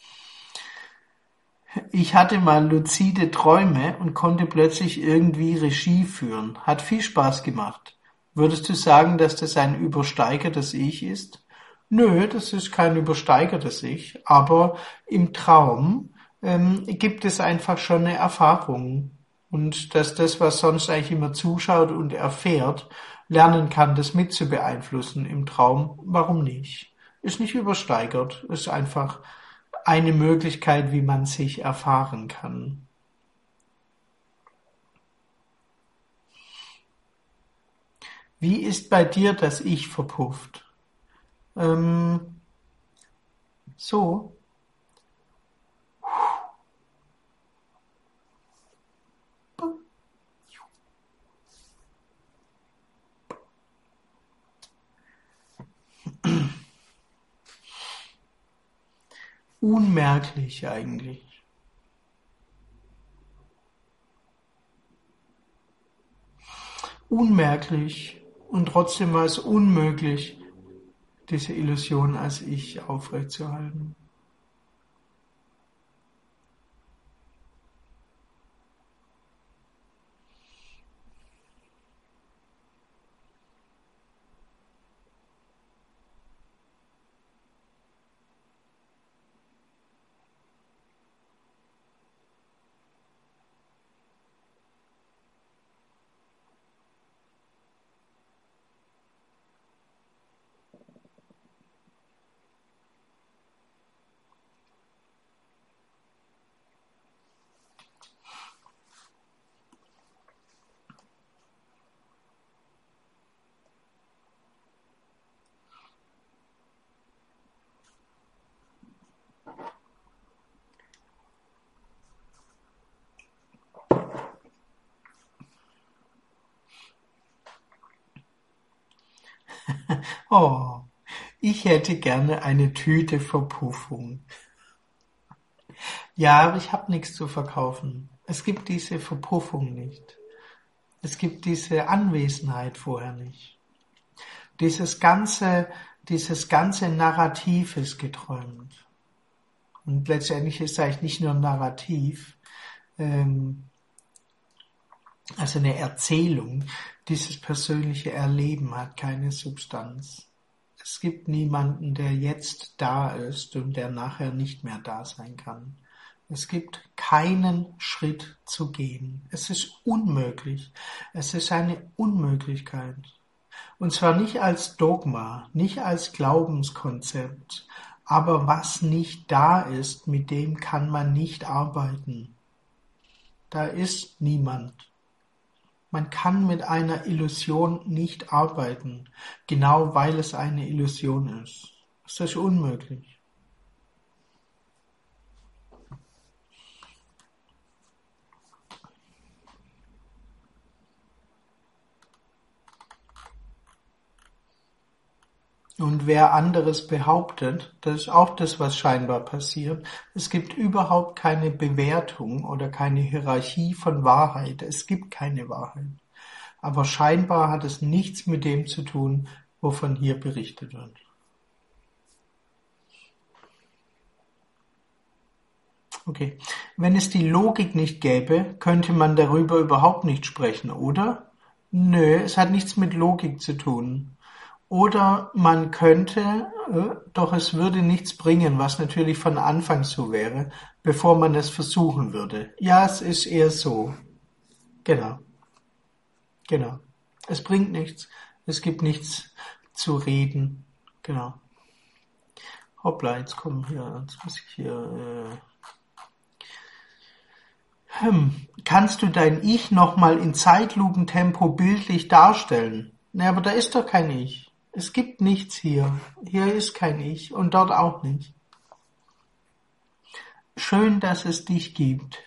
Ich hatte mal luzide Träume und konnte plötzlich irgendwie Regie führen. Hat viel Spaß gemacht. Würdest du sagen, dass das ein übersteigertes Ich ist? Nö, das ist kein übersteigertes Ich, aber im Traum gibt es einfach schon eine Erfahrung. Und dass das, was sonst eigentlich immer zuschaut und erfährt, lernen kann, das mit zu beeinflussen im Traum, warum nicht? Ist nicht übersteigert, ist einfach eine Möglichkeit, wie man sich erfahren kann. Wie ist bei dir das Ich verpufft? Ähm, so, unmerklich eigentlich. Unmerklich und trotzdem war es unmöglich, diese Illusion als Ich aufrechtzuerhalten. Oh, ich hätte gerne eine Tüte Verpuffung. Ja, aber ich habe nichts zu verkaufen. Es gibt diese Verpuffung nicht. Es gibt diese Anwesenheit vorher nicht. Dieses ganze, dieses ganze Narrativ ist geträumt. Und letztendlich ist es eigentlich nicht nur ein Narrativ, ähm, also eine Erzählung. Dieses persönliche Erleben hat keine Substanz. Es gibt niemanden, der jetzt da ist und der nachher nicht mehr da sein kann. Es gibt keinen Schritt zu gehen. Es ist unmöglich. Es ist eine Unmöglichkeit. Und zwar nicht als Dogma, nicht als Glaubenskonzept, aber was nicht da ist, mit dem kann man nicht arbeiten. Da ist niemand. Man kann mit einer Illusion nicht arbeiten, genau weil es eine Illusion ist. Das ist unmöglich. Und wer anderes behauptet, das ist auch das, was scheinbar passiert. Es gibt überhaupt keine Bewertung oder keine Hierarchie von Wahrheit. Es gibt keine Wahrheit. Aber scheinbar hat es nichts mit dem zu tun, wovon hier berichtet wird. Okay. Wenn es die Logik nicht gäbe, könnte man darüber überhaupt nicht sprechen, oder? Nö, es hat nichts mit Logik zu tun. Oder man könnte, doch es würde nichts bringen, was natürlich von Anfang so wäre, bevor man es versuchen würde. Ja, es ist eher so. Genau, genau. Es bringt nichts. Es gibt nichts zu reden. Genau. Hoppla, jetzt muss ich hier. Kannst du dein Ich nochmal in Zeitlupentempo bildlich darstellen? Na, aber da ist doch kein Ich. Es gibt nichts hier. Hier ist kein Ich und dort auch nicht. Schön, dass es dich gibt.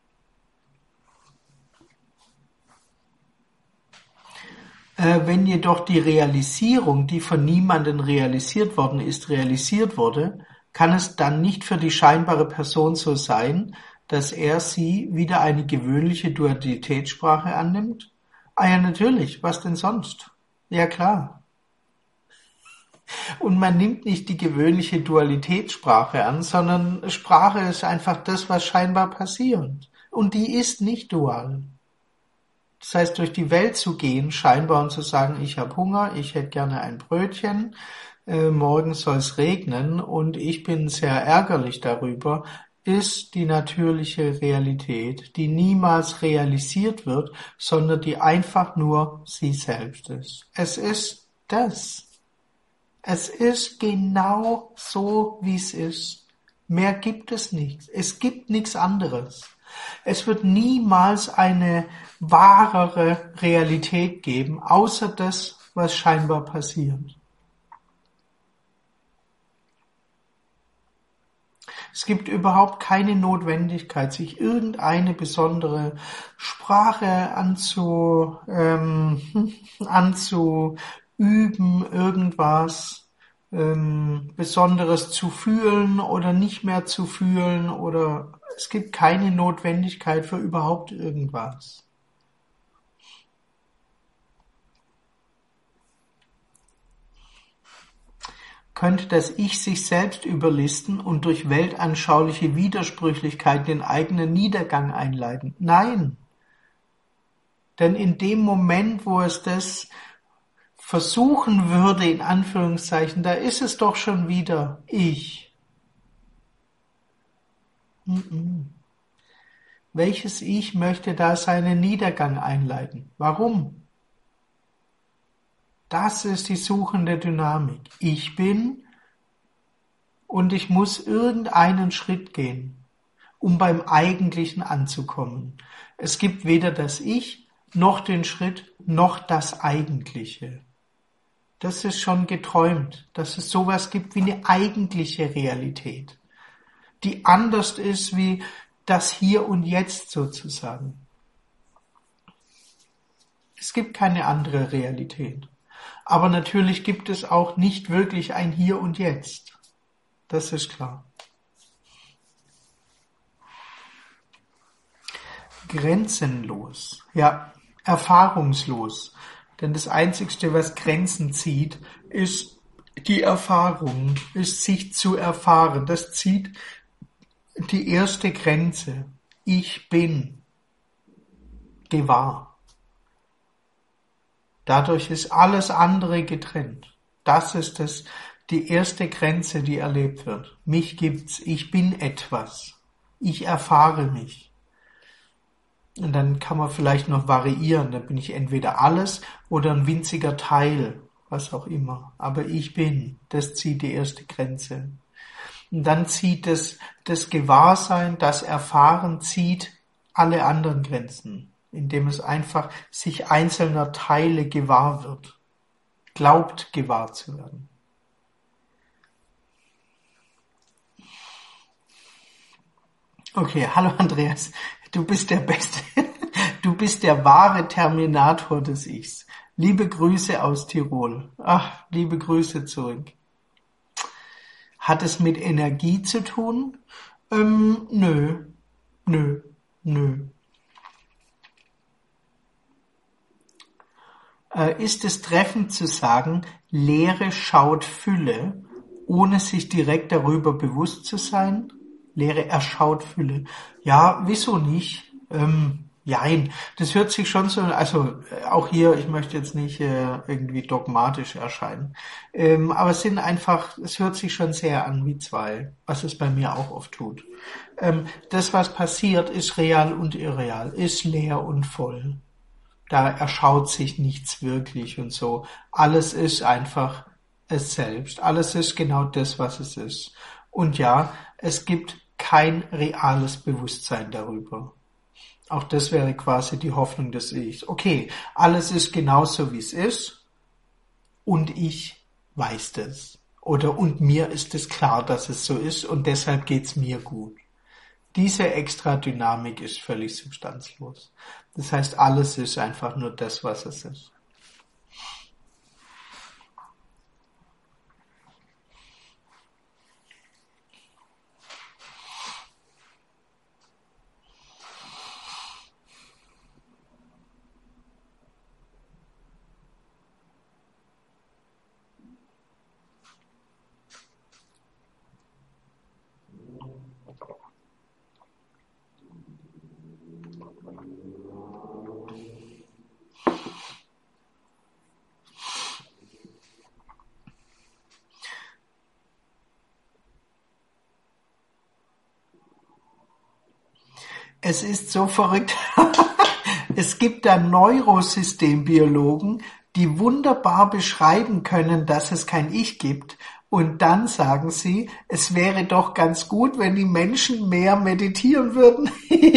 Wenn jedoch die Realisierung, die von niemandem realisiert worden ist, realisiert wurde, kann es dann nicht für die scheinbare Person so sein, dass er sie wieder eine gewöhnliche Dualitätssprache annimmt? Ah ja, natürlich. Was denn sonst? Ja, klar. Und man nimmt nicht die gewöhnliche Dualitätssprache an, sondern Sprache ist einfach das, was scheinbar passiert. Und die ist nicht dual. Das heißt, durch die Welt zu gehen, scheinbar und zu sagen, ich habe Hunger, ich hätte gerne ein Brötchen, morgen soll es regnen und ich bin sehr ärgerlich darüber, ist die natürliche Realität, die niemals realisiert wird, sondern die einfach nur sie selbst ist. Es ist das. Es ist genau so, wie es ist. Mehr gibt es nicht. Es gibt nichts anderes. Es wird niemals eine wahrere Realität geben, außer das, was scheinbar passiert. Es gibt überhaupt keine Notwendigkeit, sich irgendeine besondere Sprache anzuüben, irgendwas Besonderes zu fühlen oder nicht mehr zu fühlen, oder es gibt keine Notwendigkeit für überhaupt irgendwas. Könnte das Ich sich selbst überlisten und durch weltanschauliche Widersprüchlichkeit den eigenen Niedergang einleiten? Nein. Denn in dem Moment, wo es das versuchen würde, in Anführungszeichen, da ist es doch schon wieder Ich. Welches Ich möchte da seinen Niedergang einleiten? Warum? Das ist die suchende Dynamik. Ich bin und ich muss irgendeinen Schritt gehen, um beim Eigentlichen anzukommen. Es gibt weder das Ich, noch den Schritt, noch das Eigentliche. Das ist schon geträumt, dass es sowas gibt wie eine eigentliche Realität, die anders ist wie das Hier und Jetzt sozusagen. Es gibt keine andere Realität. Aber natürlich gibt es auch nicht wirklich ein Hier und Jetzt. Das ist klar. Grenzenlos. Ja, erfahrungslos. Denn das Einzige, was Grenzen zieht, ist die Erfahrung, ist sich zu erfahren. Das zieht die erste Grenze. Ich bin gewahr. Dadurch ist alles andere getrennt. Das ist die erste Grenze, die erlebt wird. Mich gibt's, ich bin etwas. Ich erfahre mich. Und dann kann man vielleicht noch variieren. Dann bin ich entweder alles oder ein winziger Teil was auch immer. Aber ich bin, das zieht die erste Grenze. Und dann zieht das Gewahrsein, das Erfahren zieht alle anderen Grenzen, indem es einfach sich einzelner Teile gewahr wird, glaubt gewahr zu werden. Okay, hallo Andreas, du bist der Beste. Du bist der wahre Terminator des Ichs. Liebe Grüße aus Tirol. Ach, liebe Grüße zurück. Hat es mit Energie zu tun? Nö. Ist es treffend zu sagen, Leere schaut Fülle, ohne sich direkt darüber bewusst zu sein? Leere erschaut Fülle. Ja, wieso nicht? Jein, das hört sich schon so, also auch hier, ich möchte jetzt nicht irgendwie dogmatisch erscheinen, aber es hört sich schon sehr an wie zwei, was es bei mir auch oft tut. Das, was passiert, ist real und irreal, ist leer und voll. Da erschaut sich nichts wirklich und so. Alles ist einfach es selbst. Alles ist genau das, was es ist. Und ja, es gibt kein reales Bewusstsein darüber. Auch das wäre quasi die Hoffnung des Ichs. Okay, alles ist genauso, wie es ist und ich weiß das. Und mir ist es klar, dass es so ist und deshalb geht's mir gut. Diese Extradynamik ist völlig substanzlos. Das heißt, alles ist einfach nur das, was es ist. Es ist so verrückt. Es gibt da Neurosystembiologen, die wunderbar beschreiben können, dass es kein Ich gibt. Und dann sagen sie, es wäre doch ganz gut, wenn die Menschen mehr meditieren würden.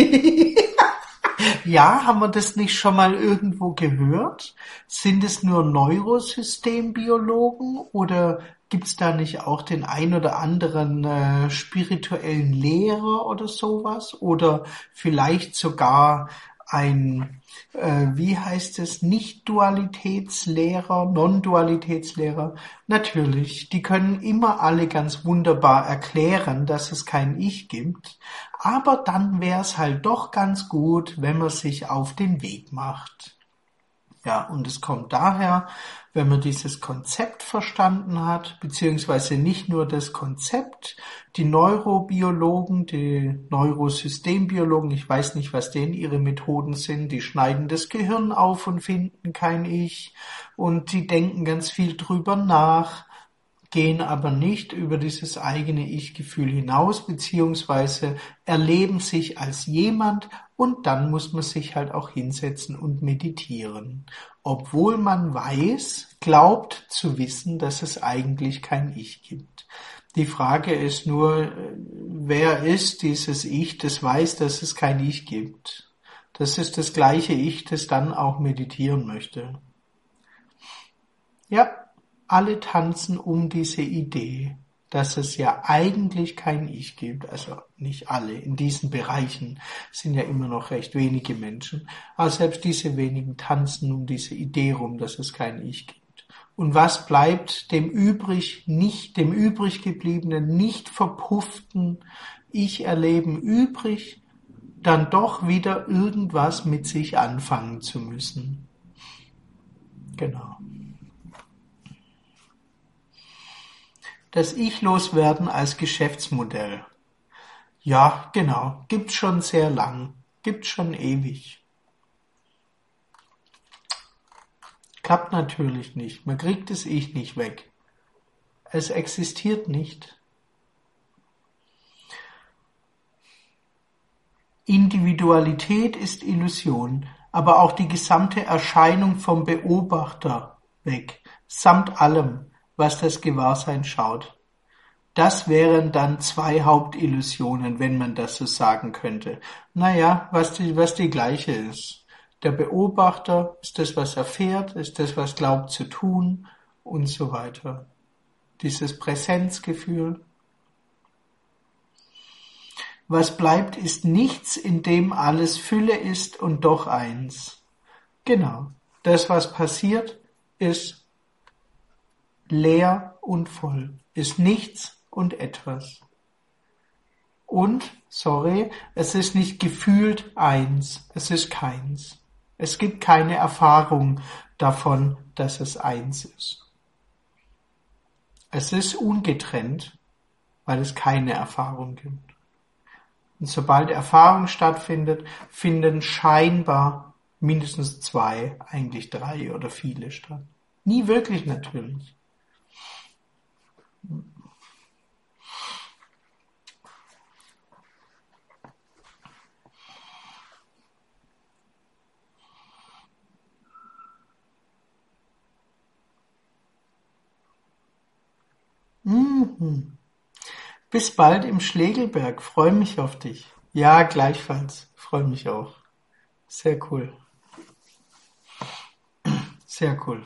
Ja, haben wir das nicht schon mal irgendwo gehört? Sind es nur Neurosystembiologen oder gibt's da nicht auch den ein oder anderen spirituellen Lehrer oder sowas? Oder vielleicht sogar ein, wie heißt es, Nicht-Dualitätslehrer, Non-Dualitätslehrer? Natürlich, die können immer alle ganz wunderbar erklären, dass es kein Ich gibt. Aber dann wäre es halt doch ganz gut, wenn man sich auf den Weg macht. Ja, und es kommt daher, wenn man dieses Konzept verstanden hat, beziehungsweise nicht nur das Konzept, die Neurobiologen, die Neurosystembiologen, ich weiß nicht, was denen ihre Methoden sind, die schneiden das Gehirn auf und finden kein Ich und die denken ganz viel drüber nach, gehen aber nicht über dieses eigene Ich-Gefühl hinaus, beziehungsweise erleben sich als jemand und dann muss man sich halt auch hinsetzen und meditieren. Obwohl man glaubt zu wissen, dass es eigentlich kein Ich gibt. Die Frage ist nur, wer ist dieses Ich, das weiß, dass es kein Ich gibt? Das ist das gleiche Ich, das dann auch meditieren möchte. Ja. Alle tanzen um diese Idee, dass es ja eigentlich kein Ich gibt, also nicht alle, in diesen Bereichen sind ja immer noch recht wenige Menschen, aber selbst diese wenigen tanzen um diese Idee rum, dass es kein Ich gibt. Und was bleibt dem übrig gebliebenen, nicht verpufften Ich-Erleben übrig? Dann doch wieder irgendwas mit sich anfangen zu müssen. Genau. Das Ich-Loswerden als Geschäftsmodell. Ja, genau. Gibt's schon sehr lang. Gibt's schon ewig. Klappt natürlich nicht. Man kriegt das Ich nicht weg. Es existiert nicht. Individualität ist Illusion, aber auch die gesamte Erscheinung vom Beobachter weg. samt allem, was das Gewahrsein schaut. Das wären dann zwei Hauptillusionen, wenn man das so sagen könnte. Naja, was die gleiche ist. Der Beobachter ist das, was erfährt, ist das, was glaubt zu tun und so weiter. Dieses Präsenzgefühl. Was bleibt, ist nichts, in dem alles Fülle ist und doch eins. Genau. Das, was passiert, ist leer und voll, ist nichts und etwas. Und, sorry, es ist nicht gefühlt eins, es ist keins. Es gibt keine Erfahrung davon, dass es eins ist. Es ist ungetrennt, weil es keine Erfahrung gibt. Und sobald Erfahrung stattfindet, finden scheinbar mindestens zwei, eigentlich drei oder viele statt. Nie wirklich natürlich. Mhm. Bis bald im Schlegelberg. Freue mich auf dich. Ja, gleichfalls. Freue mich auch. Sehr cool. Sehr cool.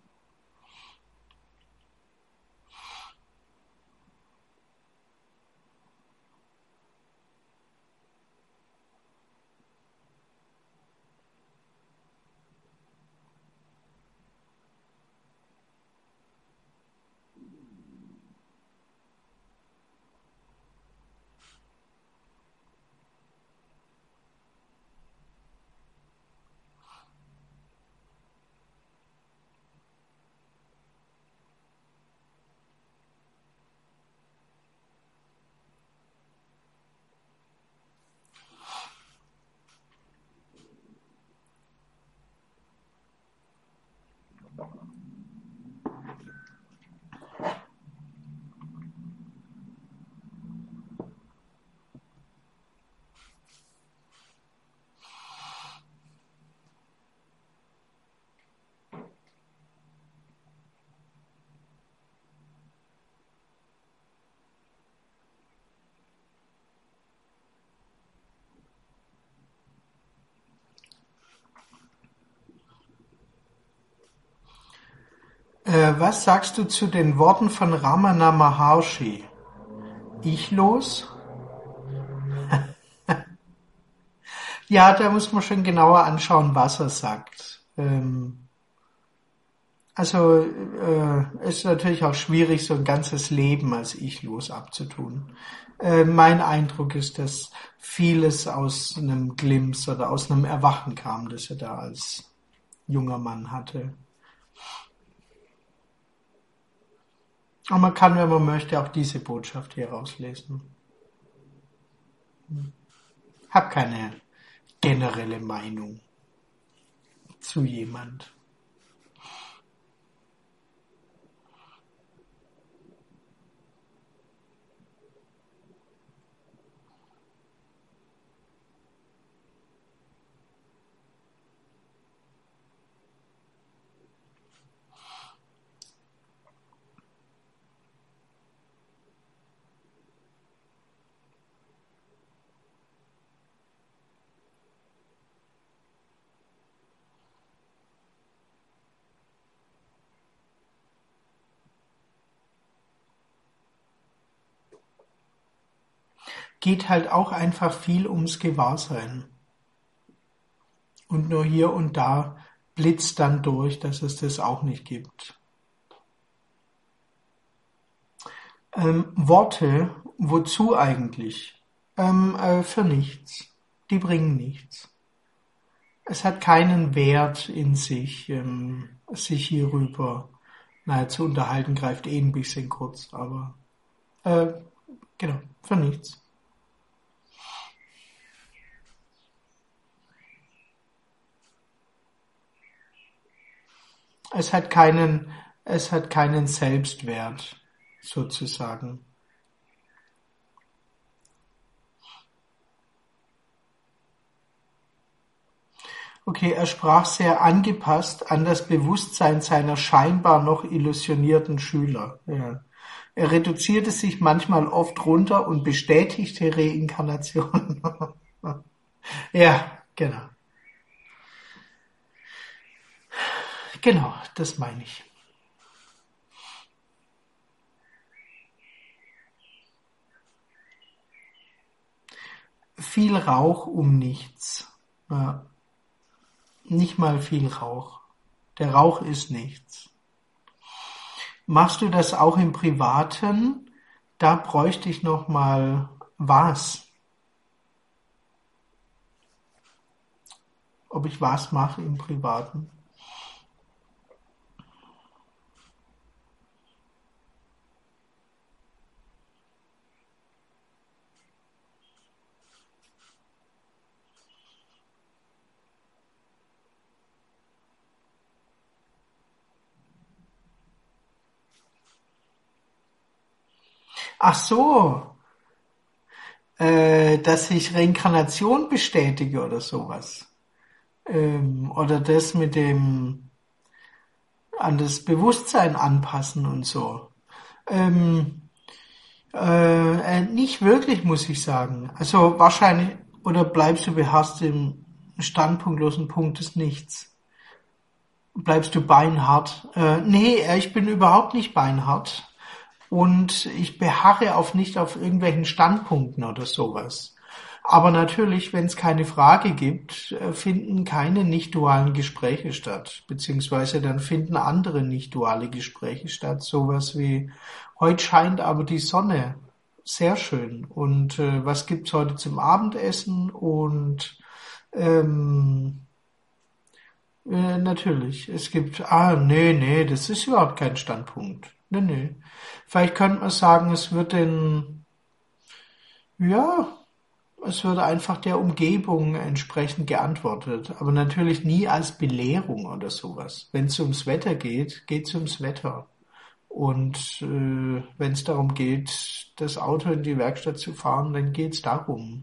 Was sagst du zu den Worten von Ramana Maharshi? Ich-Los? Ja, da muss man schon genauer anschauen, was er sagt. Es ist natürlich auch schwierig, so ein ganzes Leben als Ich-Los abzutun. Mein Eindruck ist, dass vieles aus einem Glimpse oder aus einem Erwachen kam, das er da als junger Mann hatte. Aber man kann, wenn man möchte, auch diese Botschaft hier rauslesen. Hab keine generelle Meinung zu jemand. Geht halt auch einfach viel ums Gewahrsein. Und nur hier und da blitzt dann durch, dass es das auch nicht gibt. Worte, wozu eigentlich? Für nichts. Die bringen nichts. Es hat keinen Wert in sich, sich hierüber zu unterhalten, greift ein bisschen kurz, aber äh, genau, für nichts. Es hat keinen, es hat keinen Selbstwert, sozusagen. Okay, er sprach sehr angepasst an das Bewusstsein seiner scheinbar noch illusionierten Schüler. Ja. Er reduzierte sich manchmal oft runter und bestätigte Reinkarnation. Ja, genau. Genau, das meine ich. Viel Rauch um nichts. Ja, nicht mal viel Rauch. Der Rauch ist nichts. Machst du das auch im Privaten? Da bräuchte ich noch mal was. Ob ich was mache im Privaten? Ach so, dass ich Reinkarnation bestätige oder sowas. Oder das mit dem an das Bewusstsein anpassen und so. Ähm, nicht wirklich, muss ich sagen. Also wahrscheinlich, oder bleibst du beharrst im standpunktlosen Punkt des Nichts? Bleibst du beinhart? Nee, ich bin überhaupt nicht beinhart. Und ich beharre auf nicht auf irgendwelchen Standpunkten oder sowas. Aber natürlich, wenn es keine Frage gibt, finden keine nicht-dualen Gespräche statt. Beziehungsweise dann finden andere nicht-duale Gespräche statt. Sowas wie, heute scheint aber die Sonne. Sehr schön. Und was gibt's heute zum Abendessen? Und ähm, natürlich, es gibt, nee, das ist überhaupt kein Standpunkt. Nee. Vielleicht könnte man sagen, ja, es wird einfach der Umgebung entsprechend geantwortet, aber natürlich nie als Belehrung oder sowas. Wenn es ums Wetter geht, geht es ums Wetter. Und wenn es darum geht, das Auto in die Werkstatt zu fahren, dann geht es darum.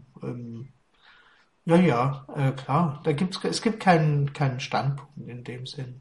Ja, klar, es gibt keinen Standpunkt in dem Sinn.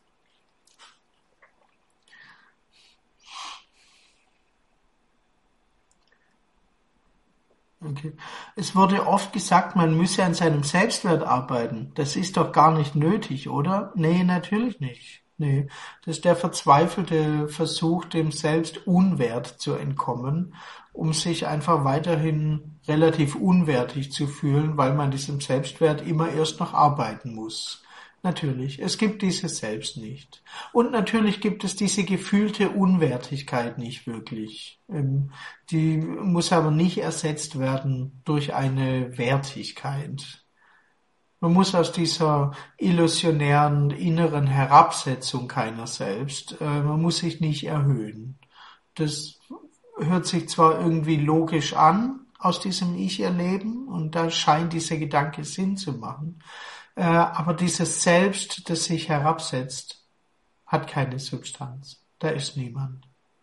Okay. Es wurde oft gesagt, man müsse an seinem Selbstwert arbeiten. Das ist doch gar nicht nötig, oder? Nee, natürlich nicht. Nee, das ist der verzweifelte Versuch, dem Selbstunwert zu entkommen, um sich einfach weiterhin relativ unwertig zu fühlen, weil man diesem Selbstwert immer erst noch arbeiten muss. Natürlich, es gibt dieses Selbst nicht. Und natürlich gibt es diese gefühlte Unwertigkeit nicht wirklich. Die muss aber nicht ersetzt werden durch eine Wertigkeit. Man muss aus dieser illusionären inneren Herabsetzung keiner selbst, man muss sich nicht erhöhen. Das hört sich zwar irgendwie logisch an aus diesem Ich-Erleben und da scheint dieser Gedanke Sinn zu machen, aber dieses Selbst, das sich herabsetzt, hat keine Substanz. Da ist niemand.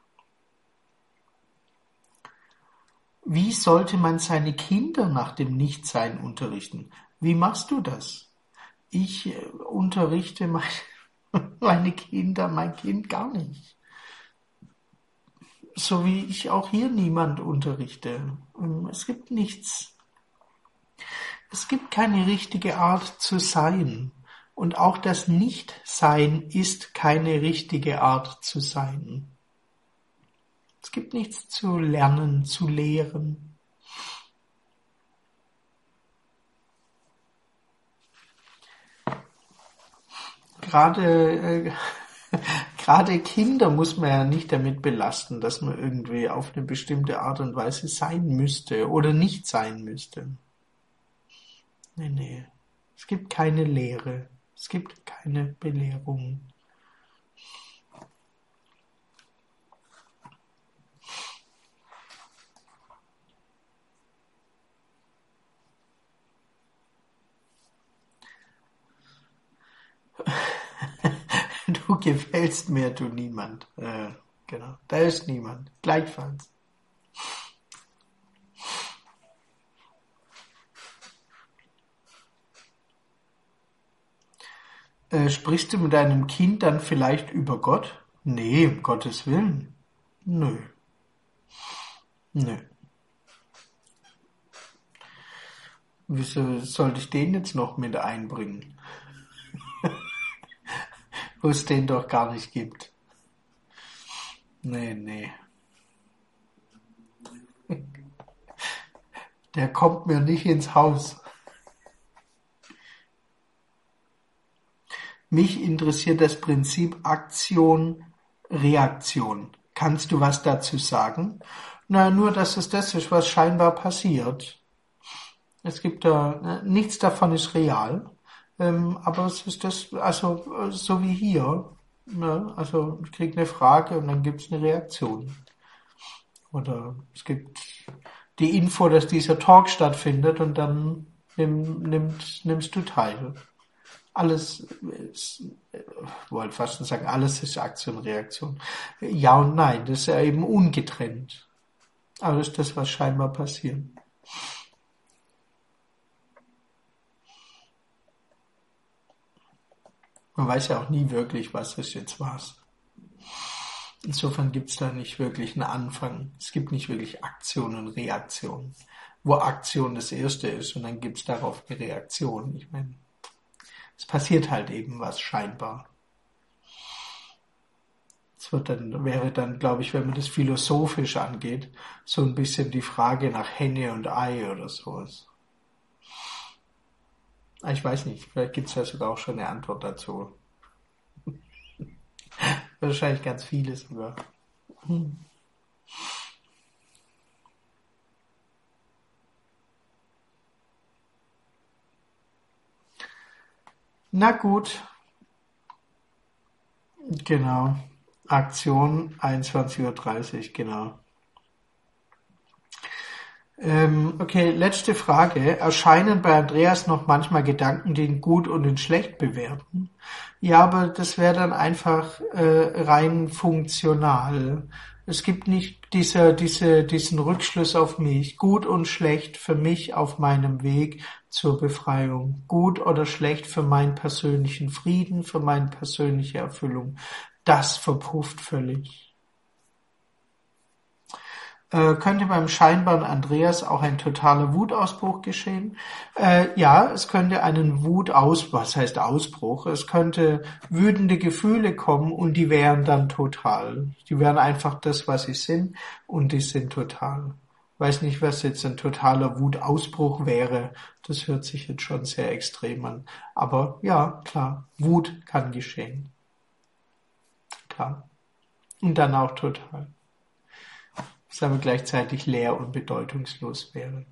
Wie sollte man seine Kinder nach dem Nichtsein unterrichten? Wie machst du das? Ich unterrichte meine Kinder, mein Kind gar nicht. So wie ich auch hier niemand unterrichte. Es gibt nichts. Es gibt keine richtige Art zu sein. Und auch das Nichtsein ist keine richtige Art zu sein. Es gibt nichts zu lernen, zu lehren. Gerade gerade Kinder muss man ja nicht damit belasten, dass man irgendwie auf eine bestimmte Art und Weise sein müsste oder nicht sein müsste. Nee. Es gibt keine Lehre. Es gibt keine Belehrung. Du gefällst mir, du niemand. Genau, da ist niemand. Gleichfalls. Sprichst du mit deinem Kind dann vielleicht über Gott? Nee, um Gottes Willen. Nö, nö. Wieso sollte ich den jetzt noch mit einbringen, wo es den doch gar nicht gibt? Nee, nee. Der kommt mir nicht ins Haus. Mich interessiert das Prinzip Aktion, Reaktion. Kannst du was dazu sagen? Na, nur, dass es das ist, was scheinbar passiert. Es gibt da, nichts davon ist real. Aber es ist das, also so wie hier. Ne? Also ich kriege eine Frage und dann gibt es eine Reaktion. Oder es gibt die Info, dass dieser Talk stattfindet und dann nimmst du teil. Alles ist, wollte fast schon sagen, alles ist Aktion, Reaktion. Ja und nein, das ist ja eben ungetrennt. Aber das ist das, was scheinbar passiert. Man weiß ja auch nie wirklich, was ist jetzt was. Insofern gibt es da nicht wirklich einen Anfang. Es gibt nicht wirklich Aktion und Reaktion. Wo Aktion das erste ist und dann gibt es darauf eine Reaktion. Ich meine, es passiert halt eben was scheinbar. Wäre dann, glaube ich, wenn man das philosophisch angeht, so ein bisschen die Frage nach Henne und Ei oder sowas. Ich weiß nicht, vielleicht gibt es ja sogar auch schon eine Antwort dazu. Wahrscheinlich ganz viele sogar. Na gut, genau. Aktion 21:30 Uhr, genau. Okay, letzte Frage. Erscheinen bei Andreas noch manchmal Gedanken, die ihn gut und in schlecht bewerten? Ja, aber das wäre dann einfach rein funktional. Es gibt nicht diesen Rückschluss auf mich. Gut und schlecht für mich auf meinem Weg zur Befreiung. Gut oder schlecht für meinen persönlichen Frieden, für meine persönliche Erfüllung. Das verpufft völlig. Könnte beim scheinbaren Andreas auch ein totaler Wutausbruch geschehen? Ja, es könnte was heißt Ausbruch? Es könnte wütende Gefühle kommen und die wären dann total. Die wären einfach das, was sie sind und die sind total. Weiß nicht, was jetzt ein totaler Wutausbruch wäre. Das hört sich jetzt schon sehr extrem an. Aber ja, klar, Wut kann geschehen. Klar. Und dann auch total. Es aber gleichzeitig leer und bedeutungslos wäre.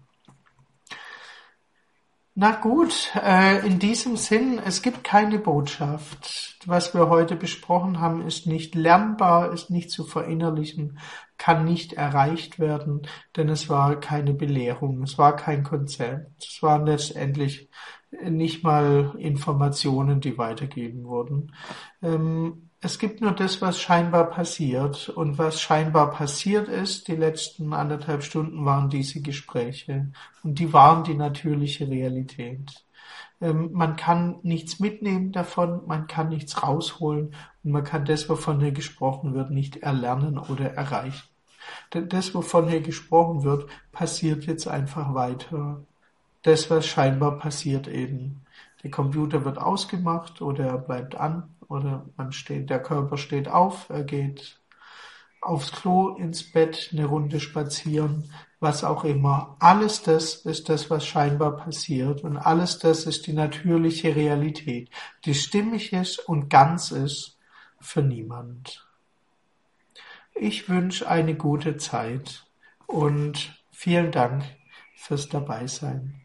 Na gut, in diesem Sinn, es gibt keine Botschaft. Was wir heute besprochen haben, ist nicht lernbar, ist nicht zu verinnerlichen, kann nicht erreicht werden, denn es war keine Belehrung, es war kein Konzept, es waren letztendlich nicht mal Informationen, die weitergegeben wurden. Es gibt nur das, was scheinbar passiert. Und was scheinbar passiert ist, die letzten 1,5 Stunden waren diese Gespräche. Und die waren die natürliche Realität. Man kann nichts mitnehmen davon, man kann nichts rausholen und man kann das, wovon hier gesprochen wird, nicht erlernen oder erreichen. Denn das, wovon hier gesprochen wird, passiert jetzt einfach weiter. Das, was scheinbar passiert eben. Der Computer wird ausgemacht oder er bleibt an oder der Körper steht auf, er geht aufs Klo, ins Bett, eine Runde spazieren, was auch immer. Alles das ist das, was scheinbar passiert und alles das ist die natürliche Realität, die stimmig ist und ganz ist für niemand. Ich wünsche eine gute Zeit und vielen Dank fürs Dabeisein.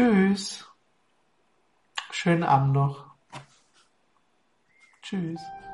Tschüss. Schönen Abend noch. Tschüss.